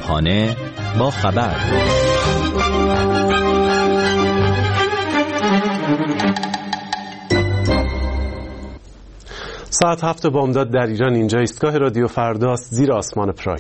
صبحانه با خبر. ساعت 7 بامداد در ایران. اینجا ایستگاه رادیو فرداست، زیر آسمان پراگ.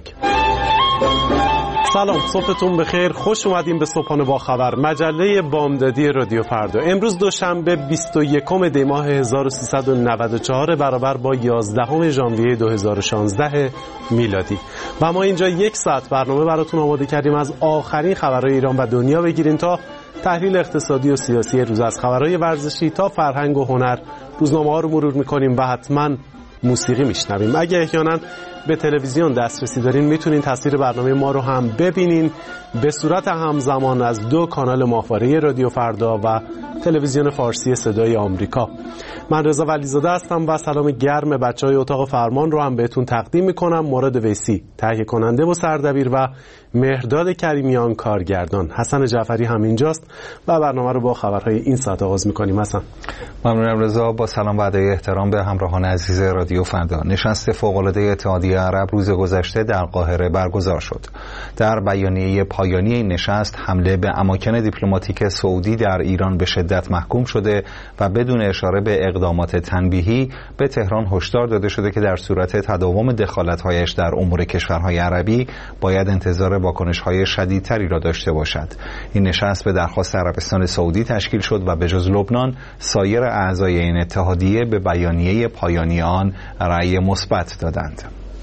سلام، صبحتون بخیر. خوش اومدیم به صبحانه با خبر، مجله بامدادی رادیو فردا. امروز دوشنبه 21 دی ماه 1394 برابر با 11 ژانویه 2016 میلادی و ما اینجا یک ساعت برنامه براتون آماده کردیم. از آخرین خبرهای ایران و دنیا بگیرین تا تحلیل اقتصادی و سیاسی روز، از خبرهای ورزشی تا فرهنگ و هنر. روزنامه‌ها رو مرور می‌کنیم و حتما موسیقی میشنویم. اگه احیانا به تلویزیون دسترسی دارین میتونین تصویر برنامه ما رو هم ببینین به صورت همزمان از 2 کانال ماهواره رادیو فردا و تلویزیون فارسی صدای آمریکا. من رضا ولیزاده هستم و سلام گرم بچهای اتاق فرمان رو هم بهتون تقدیم میکنم. مراد ویسی تهیه کننده و سردبیر و مهرداد کریمیان کارگردان. حسن جعفری هم اینجاست و برنامه رو با خبرهای این ساعت آغاز میکنیم. حسن. ممنونم رضا. با سلام و ادای احترام به همراهان عزیز رادیو فردا. نشست فوق‌العاده اتحادیه عرب روز گذشته در قاهره برگزار شد. در بیانیه پایانی این نشست حمله به اماکن دیپلماتیک سعودی در ایران به شدت محکوم شده و بدون اشاره به اقدامات تنبیهی به تهران هشدار داده شده که در صورت تداوم دخالت‌هایش در امور کشورهای عربی باید انتظار واکنش‌های شدیدتری را داشته باشد. این نشست به درخواست عربستان سعودی تشکیل شد و به جز لبنان سایر اعضای این اتحادیه به بیانیه پایانی آن رأی مثبت دادند.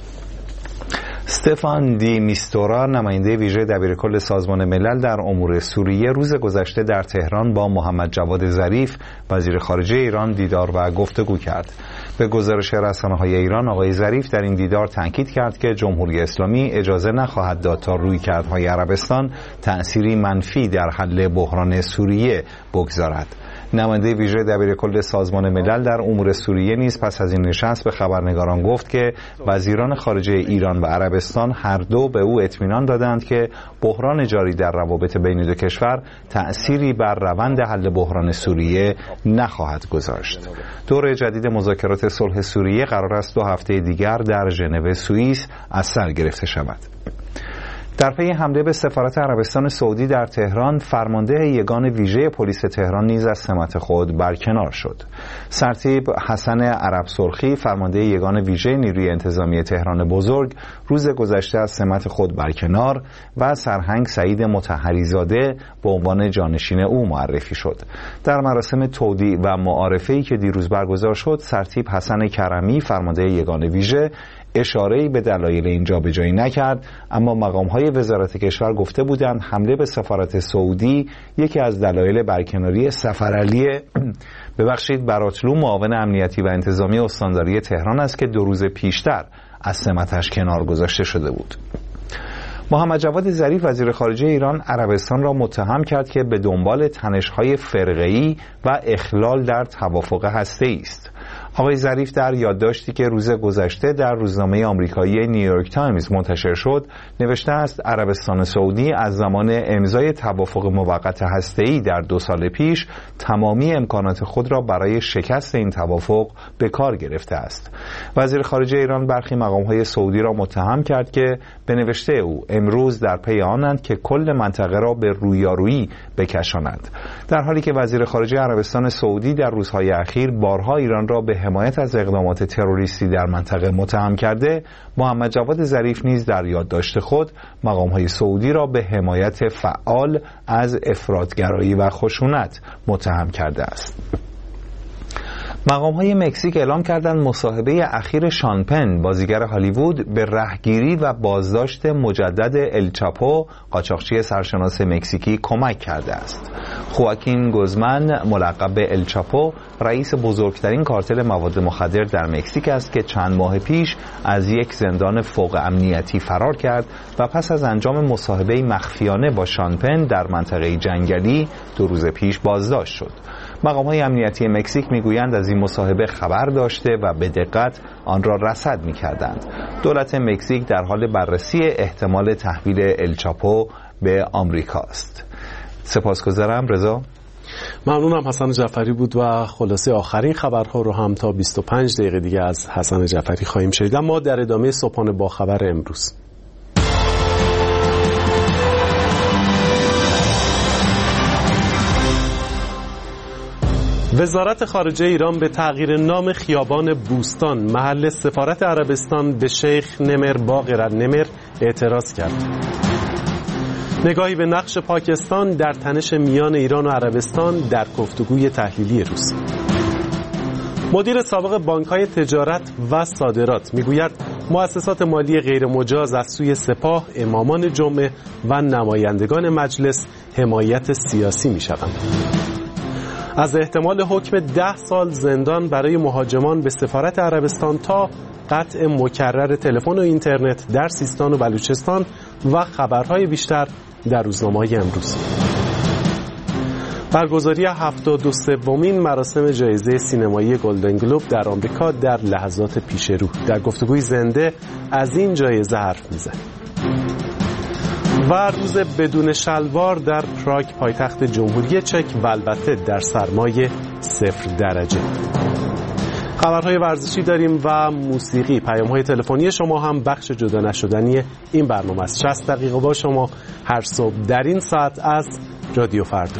استفان دی میستورا، نماینده ویژه دبیرکل سازمان ملل در امور سوریه، روز گذشته در تهران با محمد جواد ظریف وزیر خارجه ایران دیدار و گفتگو کرد. به گزارش رسانه‌های ایران، آقای ظریف در این دیدار تاکید کرد که جمهوری اسلامی اجازه نخواهد داد تا رویکردهای عربستان تأثیری منفی در حل بحران سوریه بگذارد. نماینده ویژه دبیرکل سازمان ملل در امور سوریه نیز پس از این نشست به خبرنگاران گفت که وزیران خارجه ایران و عربستان هر دو به او اطمینان دادند که بحران جاری در روابط بین دو کشور تأثیری بر روند حل بحران سوریه نخواهد گذاشت. دور جدید مذاکرات صلح سوریه قرار است 2 هفته دیگر در ژنو سوئیس از سر گرفته شود. در پی حمله به سفارت عربستان سعودی در تهران، فرمانده یگان ویژه پلیس تهران نیز از سمت خود برکنار شد. سرتیپ حسن عرب سرخی، فرمانده یگان ویژه نیروی انتظامی تهران بزرگ، روز گذشته از سمت خود برکنار و سرهنگ سعید مطهری زاده به عنوان جانشین او معرفی شد. در مراسم تودیع و معارفه‌ای که دیروز برگزار شد، سرتیپ حسن کرمی، فرمانده یگان ویژه، اشاره‌ای به دلایل این جابجایی نکرد، اما مقام‌های وزارت کشور گفته بودند حمله به سفارت سعودی یکی از دلایل برکناری سفرعلی براتلو، معاون امنیتی و انتظامی استانداری تهران است که 2 روز پیشتر از سمتش کنار گذاشته شده بود. محمد جواد ظریف وزیر خارجه ایران عربستان را متهم کرد که به دنبال تنش‌های فرقه‌ای و اخلال در توافق هسته‌ای است. آقای ظریف در یادداشتی که روز گذشته در روزنامه آمریکایی نیویورک تایمز منتشر شد نوشته است عربستان سعودی از زمان امضای توافق موقت هسته‌ای در 2 سال پیش تمامی امکانات خود را برای شکست این توافق به کار گرفته است. وزیر خارجه ایران برخی مقام‌های سعودی را متهم کرد که به نوشته او امروز در پی آنند که کل منطقه را به رویارویی بکشانند، در حالی که وزیر خارجه عربستان سعودی در روزهای اخیر بارها ایران را به حمایت از اقدامات تروریستی در منطقه متهم کرده. محمد جواد ظریف نیز در یادداشت خود مقام‌های سعودی را به حمایت فعال از افراطگرایی و خشونت متهم کرده است. مقام‌های مکزیک اعلام کردند مصاحبه اخیر شان پن، بازیگر هالیوود، به رهگیری و بازداشت مجدد الچاپو، قاچاقچی سرشناس مکزیکی، کمک کرده است. خواکین گوزمن، ملقب به الچاپو، رئیس بزرگترین کارتل مواد مخدر در مکزیک است که چند ماه پیش از یک زندان فوق امنیتی فرار کرد و پس از انجام مصاحبه مخفیانه با شان پن در منطقه جنگلی 2 روز پیش بازداشت شد. مقام‌های امنیتی مکزیک میگویند از این مصاحبه خبر داشته و به دقت آن را رصد می‌کردند. دولت مکزیک در حال بررسی احتمال تحویل الچاپو به آمریکا است. سپاسگزارم رضا. ممنونم. حسن جعفری بود و خلاصه آخرین خبرها رو هم تا 25 دقیقه دیگه از حسن جعفری خواهیم شنید. ما در ادامه صبحانه با خبر امروز وزارت خارجه ایران به تغییر نام خیابان بوستان محل سفارت عربستان به شیخ نمر باقر النمر اعتراض کرد. نگاهی به نقش پاکستان در تنش میان ایران و عربستان در گفتگوی تحلیلی روز. مدیر سابق بانک‌های تجارت و صادرات میگوید مؤسسات مالی غیر مجاز از سوی سپاه، امامان جمعه و نمایندگان مجلس حمایت سیاسی می‌شوند. از احتمال حکم 10 سال زندان برای مهاجمان به سفارت عربستان تا قطع مکرر تلفن و اینترنت در سیستان و بلوچستان و خبرهای بیشتر در روزنامه‌های امروز. برگزاری 73مین مراسم جایزه سینمایی گلدن گلوب در آمریکا در لحظات پیش رو. در گفتگوی زنده از این جایزه حرف میزنه. و روز بدون شلوار در پراگ پایتخت جمهوری چک و البته در سرمای 0 درجه. خبرهای ورزشی داریم و موسیقی. پیام‌های تلفنی شما هم بخش جدا نشدنی این برنامه است. 60 دقیقه با شما هر صبح در این ساعت از رادیو فردا.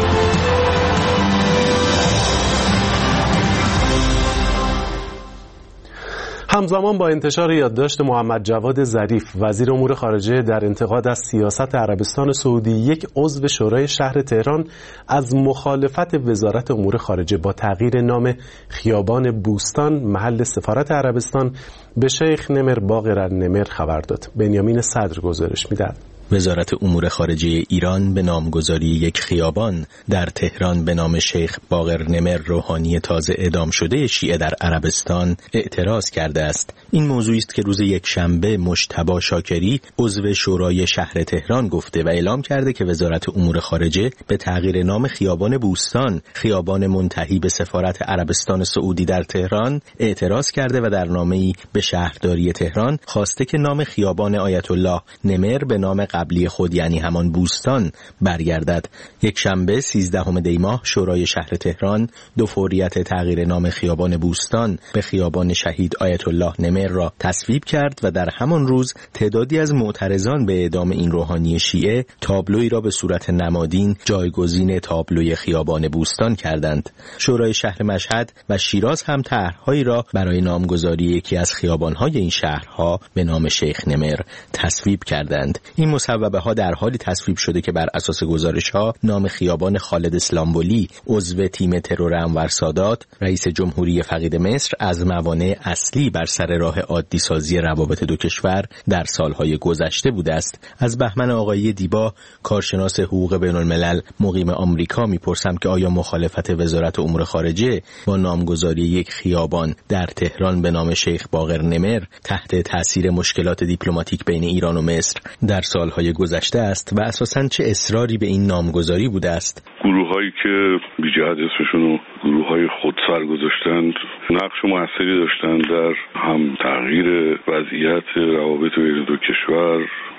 همزمان با انتشار یادداشت محمد جواد ظریف وزیر امور خارجه در انتقاد از سیاست عربستان سعودی، یک عضو شورای شهر تهران از مخالفت وزارت امور خارجه با تغییر نام خیابان بوستان محل سفارت عربستان به شیخ نمر باقر النمر خبر داد. بنیامین صدر گزارش می‌دهد. وزارت امور خارجه ایران به نامگذاری یک خیابان در تهران به نام شیخ باقر نمر روحانی تازه اعدام شده شیعه در عربستان اعتراض کرده است. این موضوعی است که روز یکشنبه مجتبی شاکری عضو شورای شهر تهران گفته و اعلام کرده که وزارت امور خارجه به تغییر نام خیابان بوستان، خیابان منتهی به سفارت عربستان سعودی در تهران اعتراض کرده و در نامه‌ای به شهرداری تهران خواسته که نام خیابان آیت الله نمر به نام قبلی خود یعنی همان بوستان برگردد. یک شنبه 13 دی ماه شورای شهر تهران دو فوریت تغییر نام خیابان بوستان به خیابان شهید آیت الله نمر را تصویب کرد و در همان روز تعدادی از معترضان به اعدام این روحانی شیعه تابلویی را به صورت نمادین جایگزین تابلوی خیابان بوستان کردند. شورای شهر مشهد و شیراز هم طرح‌هایی را برای نامگذاری یکی از خیابان‌های این شهرها به نام شیخ نمر تصویب کردند. این مصوبه ها در حالی تصویب شده که بر اساس گزارش ها نام خیابان خالد اسلامبولی عضو تیم ترور انور سادات رئیس جمهوری فقید مصر از موانع اصلی بر سر راه عادی سازی روابط دو کشور در سالهای گذشته بوده است. از بهمن آقایی دیبا کارشناس حقوق بین الملل مقیم آمریکا میپرسم که آیا مخالفت وزارت امور خارجه با نامگذاری یک خیابان در تهران به نام شیخ باقر نمر تحت تاثیر مشکلات دیپلماتیک بین ایران و مصر در سالهای گذشته است و اساساً چه اصراری به این نامگذاری بوده است؟ گروه‌هایی که بی جهت اسمشون رو گروه‌های خودسر گذاشتند نقش موثری داشتند در هم تغییر وضعیت روابط بین دو کشور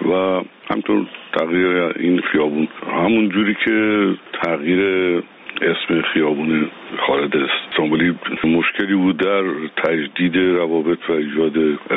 و همطور تغییر این خیابون، همون جوری که تغییر اسم خیابون خالد اسلامبولی مشکلی بود در تجدید روابط و ایجاد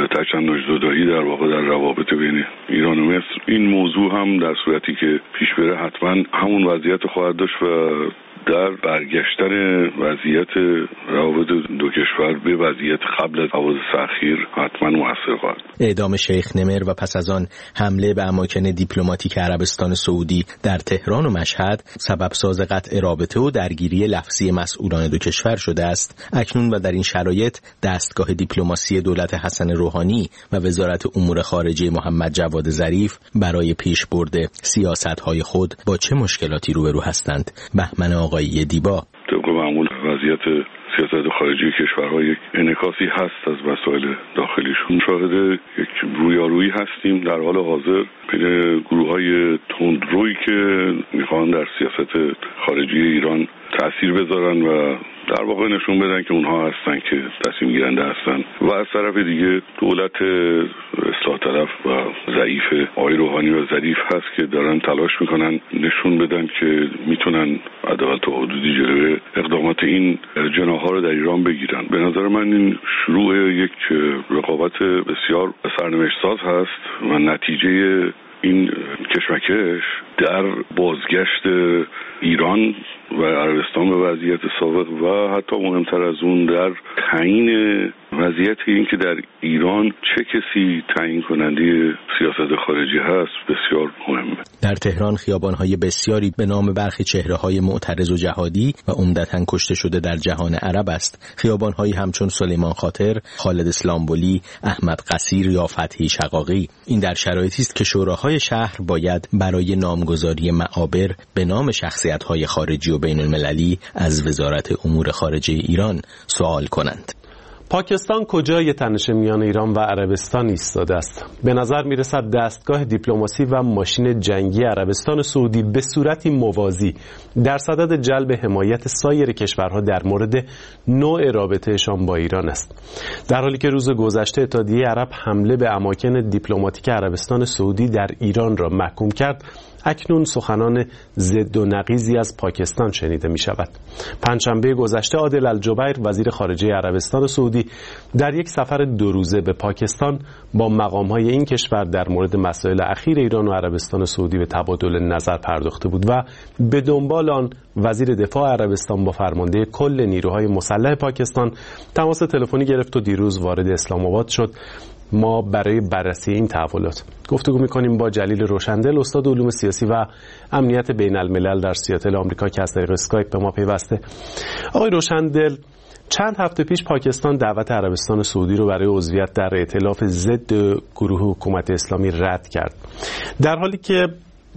تشنج در واقع در روابط بین ایران و مصر. این موضوع هم در صورتی که پیش بره حتما همون وضعیت خواهد داشت و در برگشتن وضعیت روابط دو کشور به وضعیت قبل از حوادث اخیر حتما مؤثر خواهد. اعدام شیخ نمر و پس از آن حمله به اماکن دیپلماتیک عربستان سعودی در تهران و مشهد سبب ساز قطع رابطه و درگیری لفظی مسئولان دو کشور شده است. اکنون و در این شرایط دستگاه دیپلماسی دولت حسن روحانی و وزارت امور خارجه محمد جواد ظریف برای پیشبرد سیاست‌های خود با چه مشکلاتی روبرو هستند؟ بهمن آقایی دیبا: طبق معمول وضعیت سیاست خارجی کشورها یک انعکاسی هست از مسائل داخلیشون. شاهد یک رویارویی هستیم در حال حاضر بین گروه‌های تندرویی که میخوان در سیاست خارجی ایران تأثیر بذارن و در واقع نشون بدن که اونها هستن که تصمیم گیرنده هستن و از طرف دیگه دولت اصلاح طلب و ضعیف آقای روحانی و ظریف هست که دارن تلاش میکنن نشون بدن که میتونن حداقل تا حدودی جلوی اقدامات این جناح‌ها رو در ایران بگیرن. به نظر من این شروع یک رقابت بسیار سرنوشت‌ساز هست و نتیجه این کشمکش در بازگشت ایران و عربستان به وضعیت سابق و حتی مهمتر از اون در تعیین وضعیت این که در ایران چه کسی تعیین کننده سیاست خارجی هست بسیار مهمه. در تهران خیابان‌های بسیاری به نام برخی چهره‌های معترض و جهادی و عمدتاً کشته شده در جهان عرب است. خیابان‌هایی همچون سلیمان خاطر، خالد اسلامبولی، احمد قصیر یا فتحی شقاقی. این در شرایطی است که شوراهای شهر باید برای نامگذاری معابر به نام شخصیت‌های خارجی و بین‌المللی از وزارت امور خارجه ایران سوال کنند. پاکستان کجای تنش میان ایران و عربستان ایستاده است؟ به نظر میرسد دستگاه دیپلماسی و ماشین جنگی عربستان سعودی به صورتی موازی در صدد جلب حمایت سایر کشورها در مورد نوع رابطهشان با ایران است. در حالی که روز گذشته اتحادیه عرب حمله به اماکن دیپلماتیک عربستان سعودی در ایران را محکوم کرد، اکنون سخنان ضد و نقیضی از پاکستان شنیده می شود. پنجشنبه گذشته عادل الجبیر وزیر خارجه عربستان سعودی در یک سفر 2 روزه به پاکستان با مقام‌های این کشور در مورد مسائل اخیر ایران و عربستان سعودی به تبادل نظر پرداخته بود و به دنبال آن وزیر دفاع عربستان با فرمانده کل نیروهای مسلح پاکستان تماس تلفنی گرفت و دیروز وارد اسلام آباد شد. ما برای بررسی این تحولات گفتگو می‌کنیم با جلیل روشندل، استاد علوم سیاسی و امنیت بین الملل در سیاتل آمریکا که از طریق اسکایپ به ما پیوسته. آقای روشندل، چند هفته پیش پاکستان دعوت عربستان سعودی رو برای عضویت در ائتلاف ضد گروه حکومت اسلامی رد کرد، در حالی که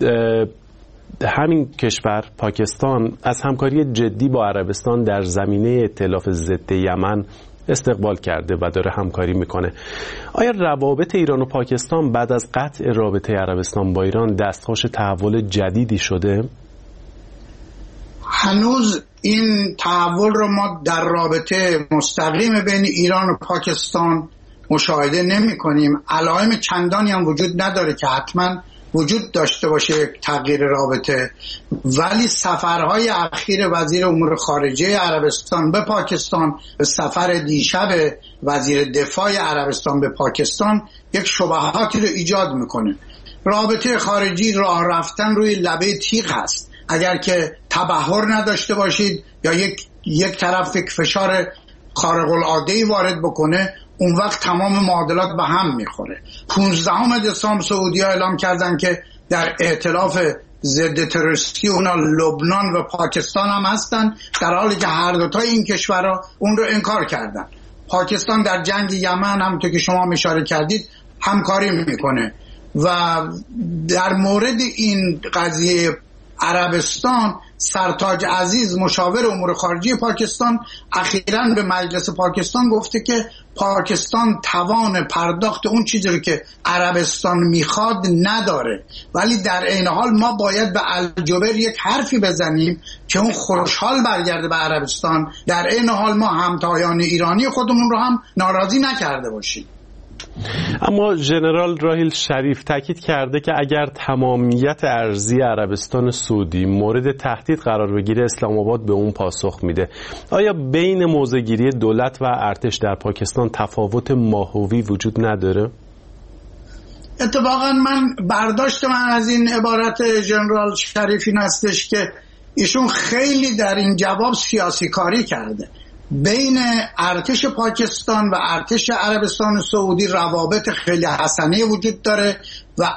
همین کشور پاکستان از همکاری جدی با عربستان در زمینه ائتلاف ضد یمن استقبال کرده و داره همکاری میکنه. آیا روابط ایران و پاکستان بعد از قطع رابطه عربستان با ایران دستخوش تحول جدیدی شده؟ هنوز این تحول رو ما در رابطه مستقیم بین ایران و پاکستان مشاهده نمی کنیم. علائم چندانی هم وجود نداره که حتما وجود داشته باشه یک تغییر رابطه، ولی سفرهای اخیر وزیر امور خارجه عربستان به پاکستان، سفر دیشب وزیر دفاع عربستان به پاکستان یک شبهاتی رو ایجاد میکنه. رابطه خارجی راه رفتن روی لبه تیغ هست. اگر که تبحر نداشته باشید یا یک طرف یک فشار خارق العاده‌ای وارد بکنه، اون وقت تمام معادلات به هم میخوره. 15 دسامبر سعودی‌ها اعلام کردن که در ائتلاف ضد تروریستی اونا لبنان و پاکستان هم هستن، در حالی که هر دو تا این کشورها اون رو انکار کردن. پاکستان در جنگ یمن هم تو که شما اشاره کردید همکاری میکنه و در مورد این قضیه عربستان سرتاج عزیز مشاور امور خارجه پاکستان اخیراً به مجلس پاکستان گفته که پاکستان توان پرداخت اون چیزی رو که عربستان میخواد نداره، ولی در این حال ما باید به الجبر یک حرفی بزنیم که اون خوشحال برگرده به عربستان، در این حال ما همتایان ایرانی خودمون رو هم ناراضی نکرده باشیم. اما ژنرال راحیل شریف تاکید کرده که اگر تمامیت ارضی عربستان سعودی مورد تهدید قرار بگیره اسلام آباد به اون پاسخ میده. آیا بین موضع‌گیری دولت و ارتش در پاکستان تفاوت ماهوی وجود نداره؟ اتفاقا برداشت من از این عبارت ژنرال شریف این هستش که ایشون خیلی در این جواب سیاسی کاری کرده. بین ارتش پاکستان و ارتش عربستان سعودی روابط خیلی حسنه وجود داره و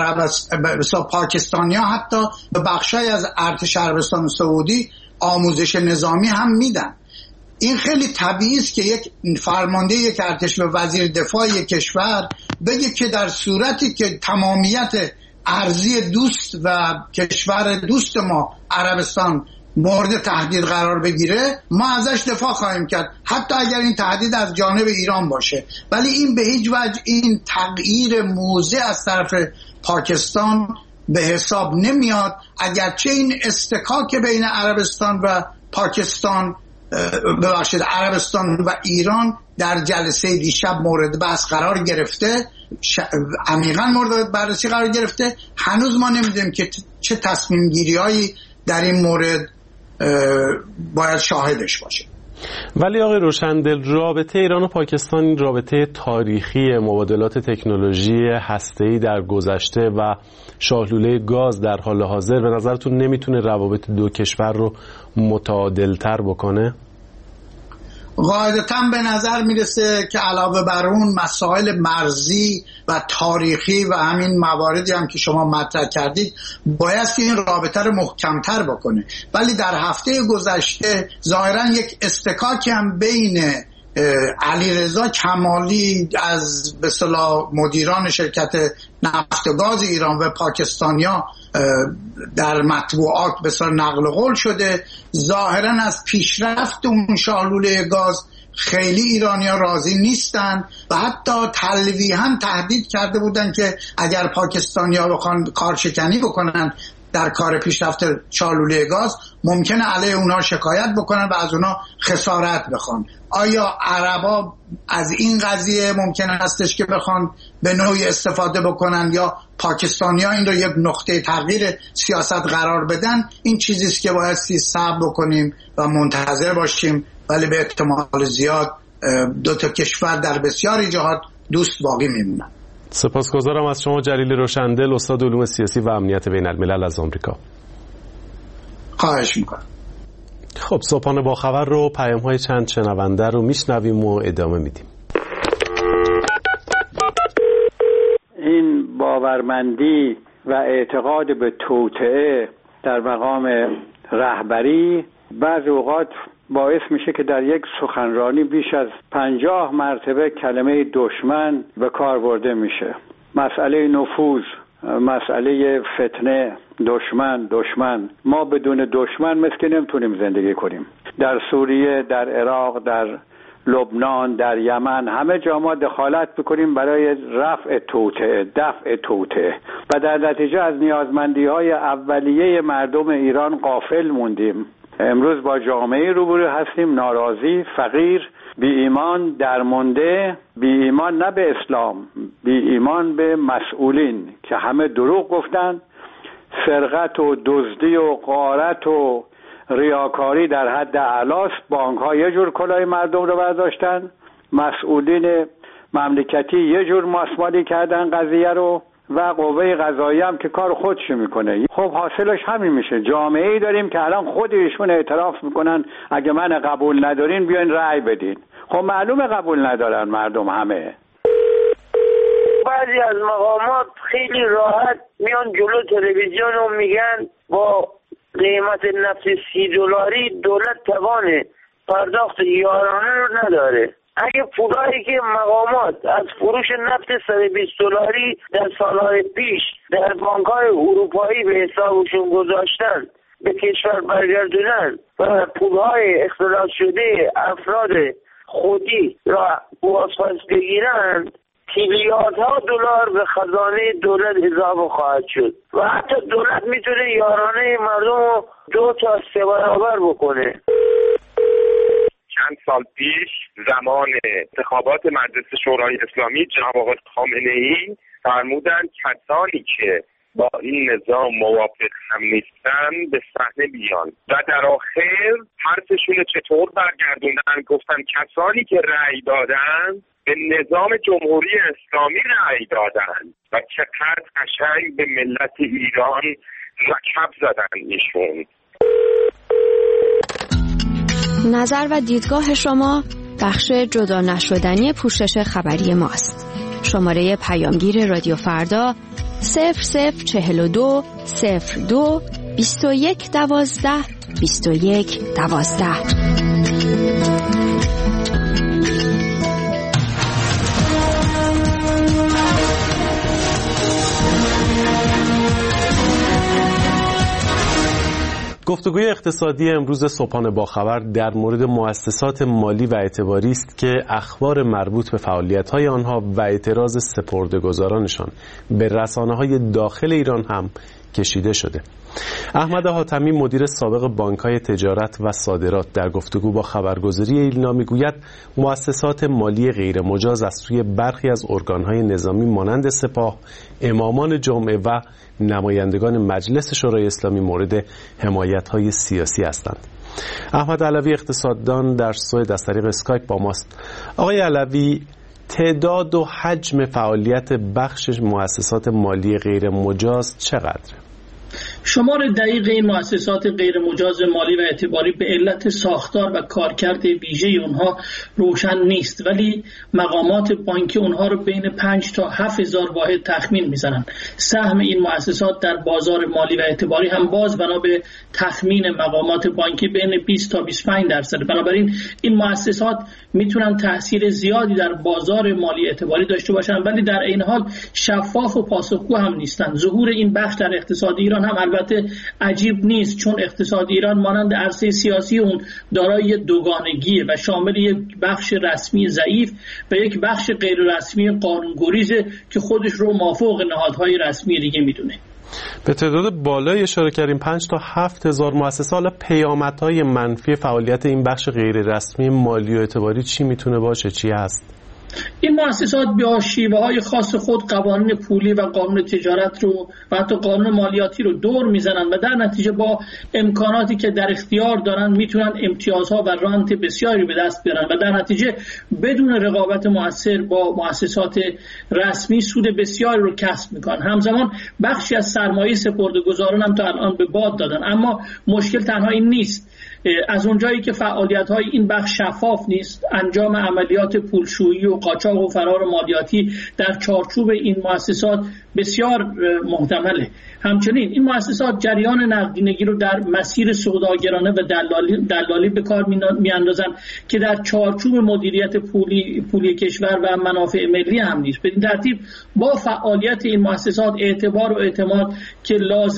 پاکستانی ها حتی به بخشای از ارتش عربستان سعودی آموزش نظامی هم میدن. این خیلی طبیعی است که یک فرمانده یک ارتش به وزیر دفاع یک کشور بگه که در صورتی که تمامیت ارضی دوست و کشور دوست ما عربستان مورد تهدید قرار بگیره، ما ازش دفاع خواهیم کرد، حتی اگر این تهدید از جانب ایران باشه. ولی این به هیچ وجه این تغییر موضع از طرف پاکستان به حساب نمیاد، اگرچه این استکاک بین عربستان و پاکستان عربستان و ایران در جلسه دیشب مورد بحث قرار گرفته، عمیقاً مورد بررسی قرار گرفته. هنوز ما نمیدونیم که چه تصمیم گیری هایی در این مورد باید شاهدش باشه. ولی آقای روشندل، رابطه ایران و پاکستان رابطه تاریخی، مبادلات تکنولوژی هسته‌ای در گذشته و شاهلوله گاز در حال حاضر به نظرتون نمیتونه روابط دو کشور رو متعادل‌تر بکنه؟ قاعدتاً به نظر میرسه که علاوه بر اون مسائل مرزی و تاریخی و همین مواردی هم که شما مطرح کردید بایستی این رابطه رو محکمتر بکنه. ولی در هفته گذشته ظاهراً یک اصطکاکی هم بین علیرضا کمالی از به اصطلاح مدیران شرکت نفت و گاز ایران و پاکستانیا در مطبوعات به اصطلاح نقل قول شده. ظاهرا از پیشرفت اون شاهلوله گاز خیلی ایرانی‌ها راضی نیستن و حتی تلویحاً تهدید کرده بودن که اگر پاکستانی‌ها بخوان کارشکنی بکنن در کار پیشرفت شاهلوله گاز ممکنه علیه اونها شکایت بکنن و از اونها خسارت بخوان. آیا عربا از این قضیه ممکن هستش که بخوان به نوعی استفاده بکنن یا پاکستانی‌ها این رو یک نقطه تغییر سیاست قرار بدن؟ این چیزیست که بایستی صبر بکنیم و منتظر باشیم، ولی به احتمال زیاد دو تا کشور در بسیاری جهات دوست باقی میمونن. سپاسگزارم از شما جلیل روشندل، استاد علوم سیاسی و امنیت بین الملل از آمریکا. خواهش میکنم. خب صبحانه با خبر رو پیام‌های چند شنونده رو میشنویم و ادامه میدیم. این باورمندی و اعتقاد به توطئه در مقام رهبری بعضی اوقات باعث میشه که در یک سخنرانی بیش از 50 مرتبه کلمه دشمن به کار برده میشه. مسئله نفوذ، مسئله فتنه، دشمن. ما بدون دشمن مثل نمیتونیم زندگی کنیم. در سوریه، در عراق، در لبنان، در یمن، همه جا ما دخالت بکنیم برای رفع توطئه، دفع توطئه و در نتیجه از نیازمندی‌های اولیه مردم ایران غافل موندیم. امروز با جامعه روبرو هستیم ناراضی، فقیر، بی ایمان، درمانده، بی ایمان نه به اسلام، بی ایمان به مسئولین که همه دروغ گفتن، سرقت و دزدی و غارت و ریاکاری در حد اعلاست. بانک‌ها یه جور کلاه مردم رو برداشتن، مسئولین مملکتی یه جور ماسمالی کردن قضیه رو و قوه قضاییه هم که کار خودش میکنه. خب حاصلش همین میشه. جامعه‌ای داریم که الان خود ایشون اعتراف میکنن اگه من قبول ندارین بیاین رأی بدین. خب معلومه قبول ندارن مردم همه. بعضی از مقامات خیلی راحت میان جلو تلویزیون و میگن با قیمت نفت $30 دولت توان پرداخت یارانه رو نداره. اگه پولایی که مقامات از فروش نفت $120 در سالهای پیش در بانک‌های اروپایی به حسابشون گذاشتن به کشور برگردونن و پولهای اختلاس شده افراد خودی را بازپس بگیرن، تریلیاردها دلار به خزانه دولت اضافه خواهد شد و حتی دولت میتونه یارانه مردم رو 2 تا 3 برابر بکنه. چند سال پیش زمان انتخابات مجلس شورای اسلامی جناب آقای خامنه‌ای فرمودند کسانی که با این نظام موافق هم نیستن به صحنه بیان و در آخر حرفشون چطور برگردوندن؟ گفتن کسانی که رأی دادن به نظام جمهوری اسلامی رأی دادن و چقدر قشنگ به ملت ایران رکب زدن ایشون. نظر و دیدگاه شما بخش جدا نشدنی پوشش خبری ماست. شماره پیامگیر رادیو فردا 0042 02 21 12 21 12. گفتگوی اقتصادی امروز صبحانه با خبر در مورد مؤسسات مالی و اعتباری است که اخبار مربوط به فعالیت‌های آنها و اعتراض سپرده‌گذارانشان به رسانه‌های داخل ایران هم کشیده شده. احمد حاتمی مدیر سابق بانک‌های تجارت و صادرات در گفتگو با خبرگزاری ایلنا میگوید مؤسسات مالی غیر مجاز از سوی برخی از ارگان‌های نظامی مانند سپاه، امامان جمعه و نمایندگان مجلس شورای اسلامی مورد حمایت‌های سیاسی هستند. احمد علوی اقتصاددان در سوئد از طریق اسکایپ با ماست. آقای علوی، تعداد و حجم فعالیت بخش مؤسسات مالی غیر مجاز چقدره؟ شمار دقیق این مؤسسات غیر مجاز مالی و اعتباری به علت ساختار و کارکرد ویژه اونها روشن نیست، ولی مقامات بانکی اونها رو بین 5 تا 7,000 واحد تخمین میزنن. سهم این مؤسسات در بازار مالی و اعتباری هم باز بنا به تخمین مقامات بانکی بین 20 تا 25%. بنابراین این مؤسسات میتونن تاثیر زیادی در بازار مالی اعتباری داشته باشن، ولی در این حال شفاف و پاسخگو هم نیستن. ظهور این بخش در اقتصاد ایران هم البته عجیب نیست، چون اقتصاد ایران مانند عرصه سیاسی اون دارای دوگانگیه و شامل یک بخش رسمی ضعیف و یک بخش غیر رسمی قانونگریزه که خودش رو مافوق نهادهای رسمی دیگه میدونه. به تعداد بالایی اشاره کردیم، 5 تا 7,000 مؤسسه. حالا پیامدهای منفی فعالیت این بخش غیر رسمی مالی و اعتباری چی میتونه باشه؟ چی هست؟ این مؤسسات به شیوه‌های خاص خود قوانین پولی و قانون تجارت رو و حتی قانون مالیاتی رو دور میزنن و در نتیجه با امکاناتی که در اختیار دارن میتونن امتیازها و رانت بسیاری به دست بیارن و در نتیجه بدون رقابت مؤثر با مؤسسات رسمی سود بسیاری رو کسب میکنن. همزمان بخشی از سرمایه سپرده‌گذاران هم تا الان به باد دادن. اما مشکل تنها این نیست. از اونجایی که فعالیت‌های این بخش شفاف نیست، انجام عملیات پولشویی و قاچاق و فرار مالیاتی در چارچوب این مؤسسات بسیار محتمله. همچنین این مؤسسات جریان نقدینگی رو در مسیر سوداگرانه و دلالی به کار میاندازن که در چارچوب مدیریت پولی کشور و منافع ملی هم نیست. بدین ترتیب با فعالیت این مؤسسات اعتبار و اعتماد که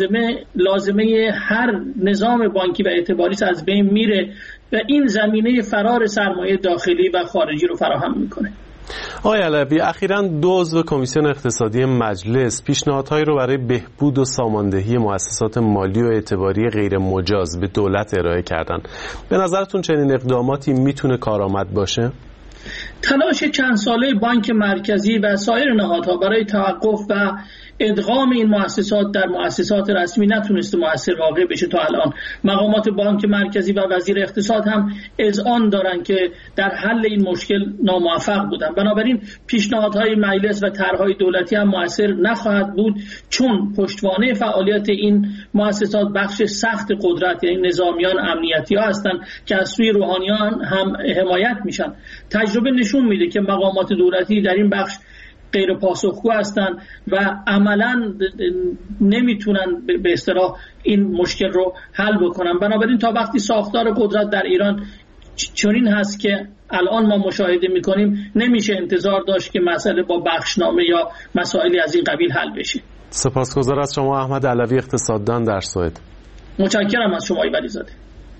لازمه هر نظام بانکی و اعتباری از بین میره و این زمینه فرار سرمایه داخلی و خارجی رو فراهم میکنه. آقای علوی، اخیراً 2 عضو کمیسیون اقتصادی مجلس پیشنهادهایی رو برای بهبود و ساماندهی مؤسسات مالی و اعتباری غیر مجاز به دولت ارائه کردن. به نظرتون چنین اقداماتی میتونه کارآمد باشه؟ تلاش چند ساله بانک مرکزی و سایر نهادها برای توقف و ادغام این مؤسسات در مؤسسات رسمی نتونسته مؤثر واقع بشه تا الان. مقامات بانک مرکزی و وزیر اقتصاد هم اذعان دارن که در حل این مشکل ناموفق بودن. بنابراین پیشنهادهای مجلس و طرحهای دولتی هم مؤثر نخواهد بود، چون پشتوانه فعالیت این مؤسسات بخش سخت قدرت یعنی نظامیان امنیتی ها هستند که از سوی روحانیان هم حمایت میشن. تجربه نشون میده که مقامات دولتی در این بخش غیر پاسخگو هستند و عملاً نمیتونن به اصطلاح این مشکل رو حل بکنن. بنابراین تا وقتی ساختار قدرت در ایران چنین هست که الان ما مشاهده میکنیم، نمیشه انتظار داشت که مسئله با بخشنامه یا مسائلی از این قبیل حل بشه. سپاسگزار از شما احمد علوی اقتصاددان در سوئد. متشکرم از شما ولیزاده.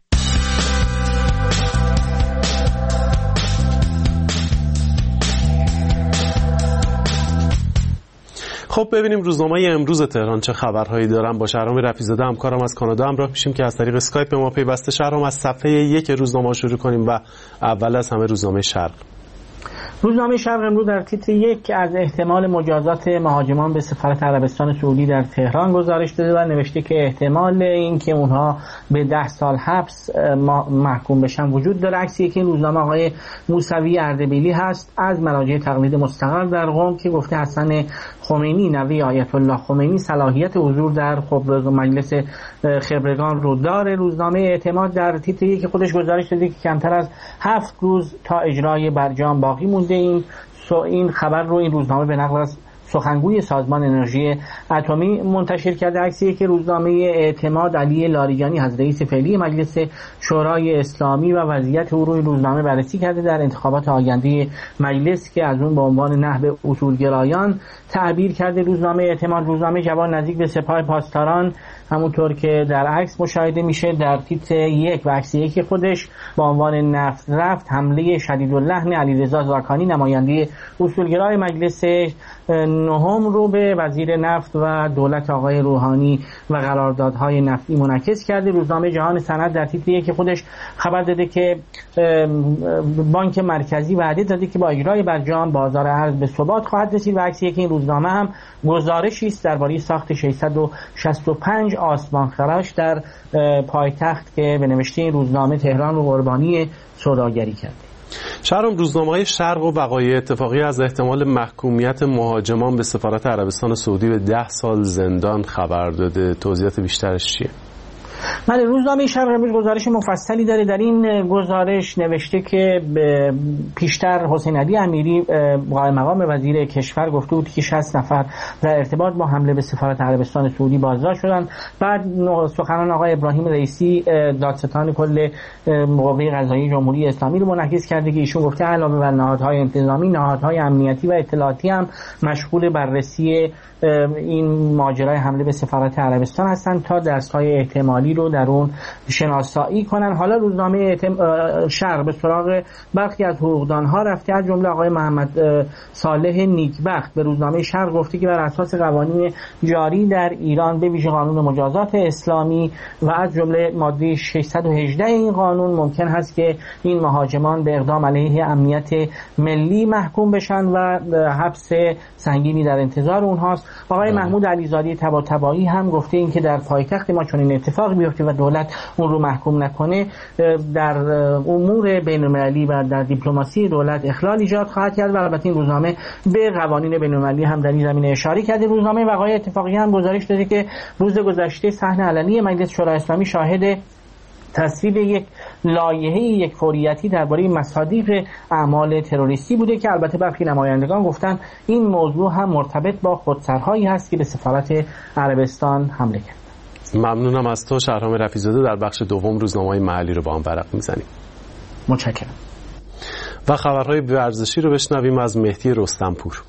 خب ببینیم روزنامه امروز تهران چه خبرهایی دارن. با شهرام رفیع‌زاده همکارم از کانادا همراه میشیم که از طریق اسکایپ به ما پیوسته. شهرام، از صفحه 1 روزنامه شروع کنیم و اول از همه روزنامه شرق. روزنامه شرق امروز در تیتر 1 از احتمال مجازات مهاجمان به سفارت عربستان سعودی در تهران گزارش داده و نوشته که احتمال این که اونها به 10 سال حبس محکوم بشن وجود داره. عکسی که این روزنامه آقای موسوی اردبیلی هست از مراجع تقلید مستقل در قم که گفته حسن خمینی نوی آیت الله خمینی صلاحیت حضور در مجلس خبرگان رو داره. روزنامه اعتماد در تیتر 1 خودش گزارش داده که کمتر از 7 روز تا اجرای برجام باقی مونده. این خبر رو این روزنامه به نقل از سخنگوی سازمان انرژی اتمی منتشر کرده. عکسی که روزنامه اعتماد علی لاریجانی از رئیس فعلی مجلس شورای اسلامی و وضعیت او روی روزنامه بررسی کرده در انتخابات آینده مجلس که از اون به عنوان نهب اصولگرایان تعبیر کرده. روزنامه اعتماد روزنامه جوان نزدیک به سپاه پاسداران همونطور که در عکس مشاهده میشه در تیتر 1 و عکس 1 خودش با عنوان نفت رفت حمله شدیداللحن علیرضا زاکانی نماینده اصولگرای مجلس نهم رو به وزیر نفت و دولت آقای روحانی و قراردادهای نفتی منعکس کرده. روزنامه جهان سند در تیتر 1 خودش خبر داده که بانک مرکزی وعده داده که با اجرای برجام بازار ارز به ثبات خواهد رسید و عکس 1 این روزنامه هم گزارشی است درباره ساخت 665 آسمانخراش در پایتخت که به نوشته این روزنامه تهران رو قربانی سوداگری کرده. شهرام، روزنامه‌های شرق و وقایع اتفاقی از احتمال محکومیت مهاجمان به سفارت عربستان سعودی به 10 سال زندان خبر داده. توضیحات بیشترش چیه؟ بله، روزنامه شرق امروز گزارش مفصلی داره. در این گزارش نوشته که پیشتر حسین علی امیری قائم مقام وزیر کشور گفته بود که 60 نفر در ارتباط با حمله به سفارت عربستان سعودی بازداشت شدند. بعد سخنان آقای ابراهیم رئیسی دادستان کل قوه قضاییه جمهوری اسلامی رو منعکس کرده که ایشون گفته علاوه بر نهادهای انتظامی، نهادهای امنیتی و اطلاعاتی هم مشغول بررسی این ماجرای حمله به سفارت عربستان هستند تا دست‌های احتمالی رو در اون شناسایی کنن. حالا روزنامه شرق به سراغ برخی از حقوقدان‌ها رفته، از جمله آقای محمد صالح نیکبخت به روزنامه شرق گفته که بر اساس قوانین جاری در ایران به ویژه قانون مجازات اسلامی و از جمله ماده 618 این قانون ممکن هست که این مهاجمان به اقدام علیه امنیت ملی محکوم بشن و حبس سنگینی در انتظار اونهاست. آقای محمود علیزاده طباطبایی هم گفته این که در پایتخت ما چون این اتفاق بیفته و دولت اون رو محکوم نکنه در امور بین‌المللی و در دیپلماسی دولت اخلال ایجاد خواهد کرد و البته این روزنامه به قوانین بین‌المللی هم در این زمینه اشاره کرده. روزنامه وقایع اتفاقی هم گزارش داده که روز گذشته صحن علنی مجلس شورای اسلامی شاهد تصویب یک لایحه یک فوریتی درباره مصادیق اعمال تروریستی بوده که البته برخی نمایندگان گفتن این موضوع هم مرتبط با خودسرهایی هست که به سفارت عربستان حمله کرد. ممنونم از تو شهرام رفیع‌زاده. در بخش دوم روزنامه‌های محلی رو با هم ورق می‌زنیم. متشکرم. و خبرهای ورزشی رو بشنویم از مهدی رستمپور.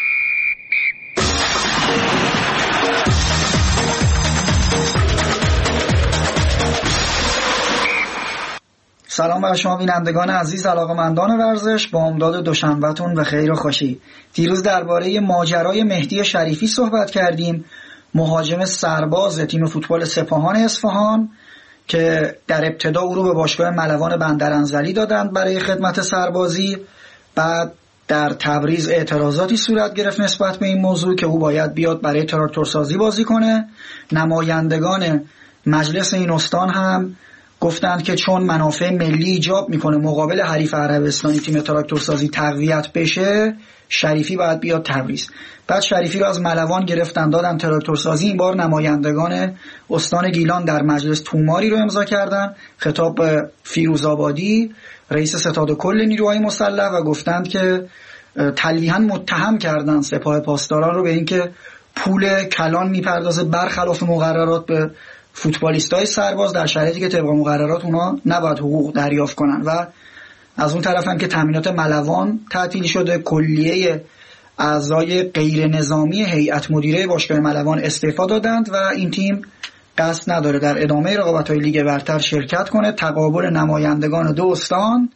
سلام بر شما بینندگان عزیز، علاقه‌مندان ورزش، با امداد دوشنبه‌تون و خیر و خوشی. دیروز درباره ماجرای مهدی شریفی صحبت کردیم، مهاجم سرباز تیم فوتبال سپاهان اصفهان که در ابتدا او رو به باشگاه ملوان بندرانزلی دادند برای خدمت سربازی. بعد در تبریز اعتراضاتی صورت گرفت نسبت به این موضوع که او باید بیاد برای تراکتورسازی بازی کنه. نمایندگان مجلس این استان هم گفتند که چون منافع ملی ایجاب میکنه مقابل حریف عربستانی تیم تراکتورسازی تقویت بشه، شریفی باید بیاد تبریز. بعد شریفی رو از ملوان گرفتن دادن تراکتورسازی. این بار نمایندگان استان گیلان در مجلس توماری رو امضا کردن، خطاب به فیروزآبادی رئیس ستاد کل نیروهای مسلح، و گفتند که تلویحاً متهم کردن سپاه پاسداران رو به اینکه پول کلان میپردازه برخلاف مقررات به فوتبالیستای سرباز، در شرایطی که طبق مقررات اونا نباید حقوق دریافت کنن. و از اون طرف هم که تامینات ملوان تعطیل شده، کلیه اعضای غیر نظامی هیئت مدیره باشگاه ملوان استعفا دادند و این تیم قصد نداره در ادامه رقابت‌های لیگ برتر شرکت کنه. تقابل نمایندگان دو استان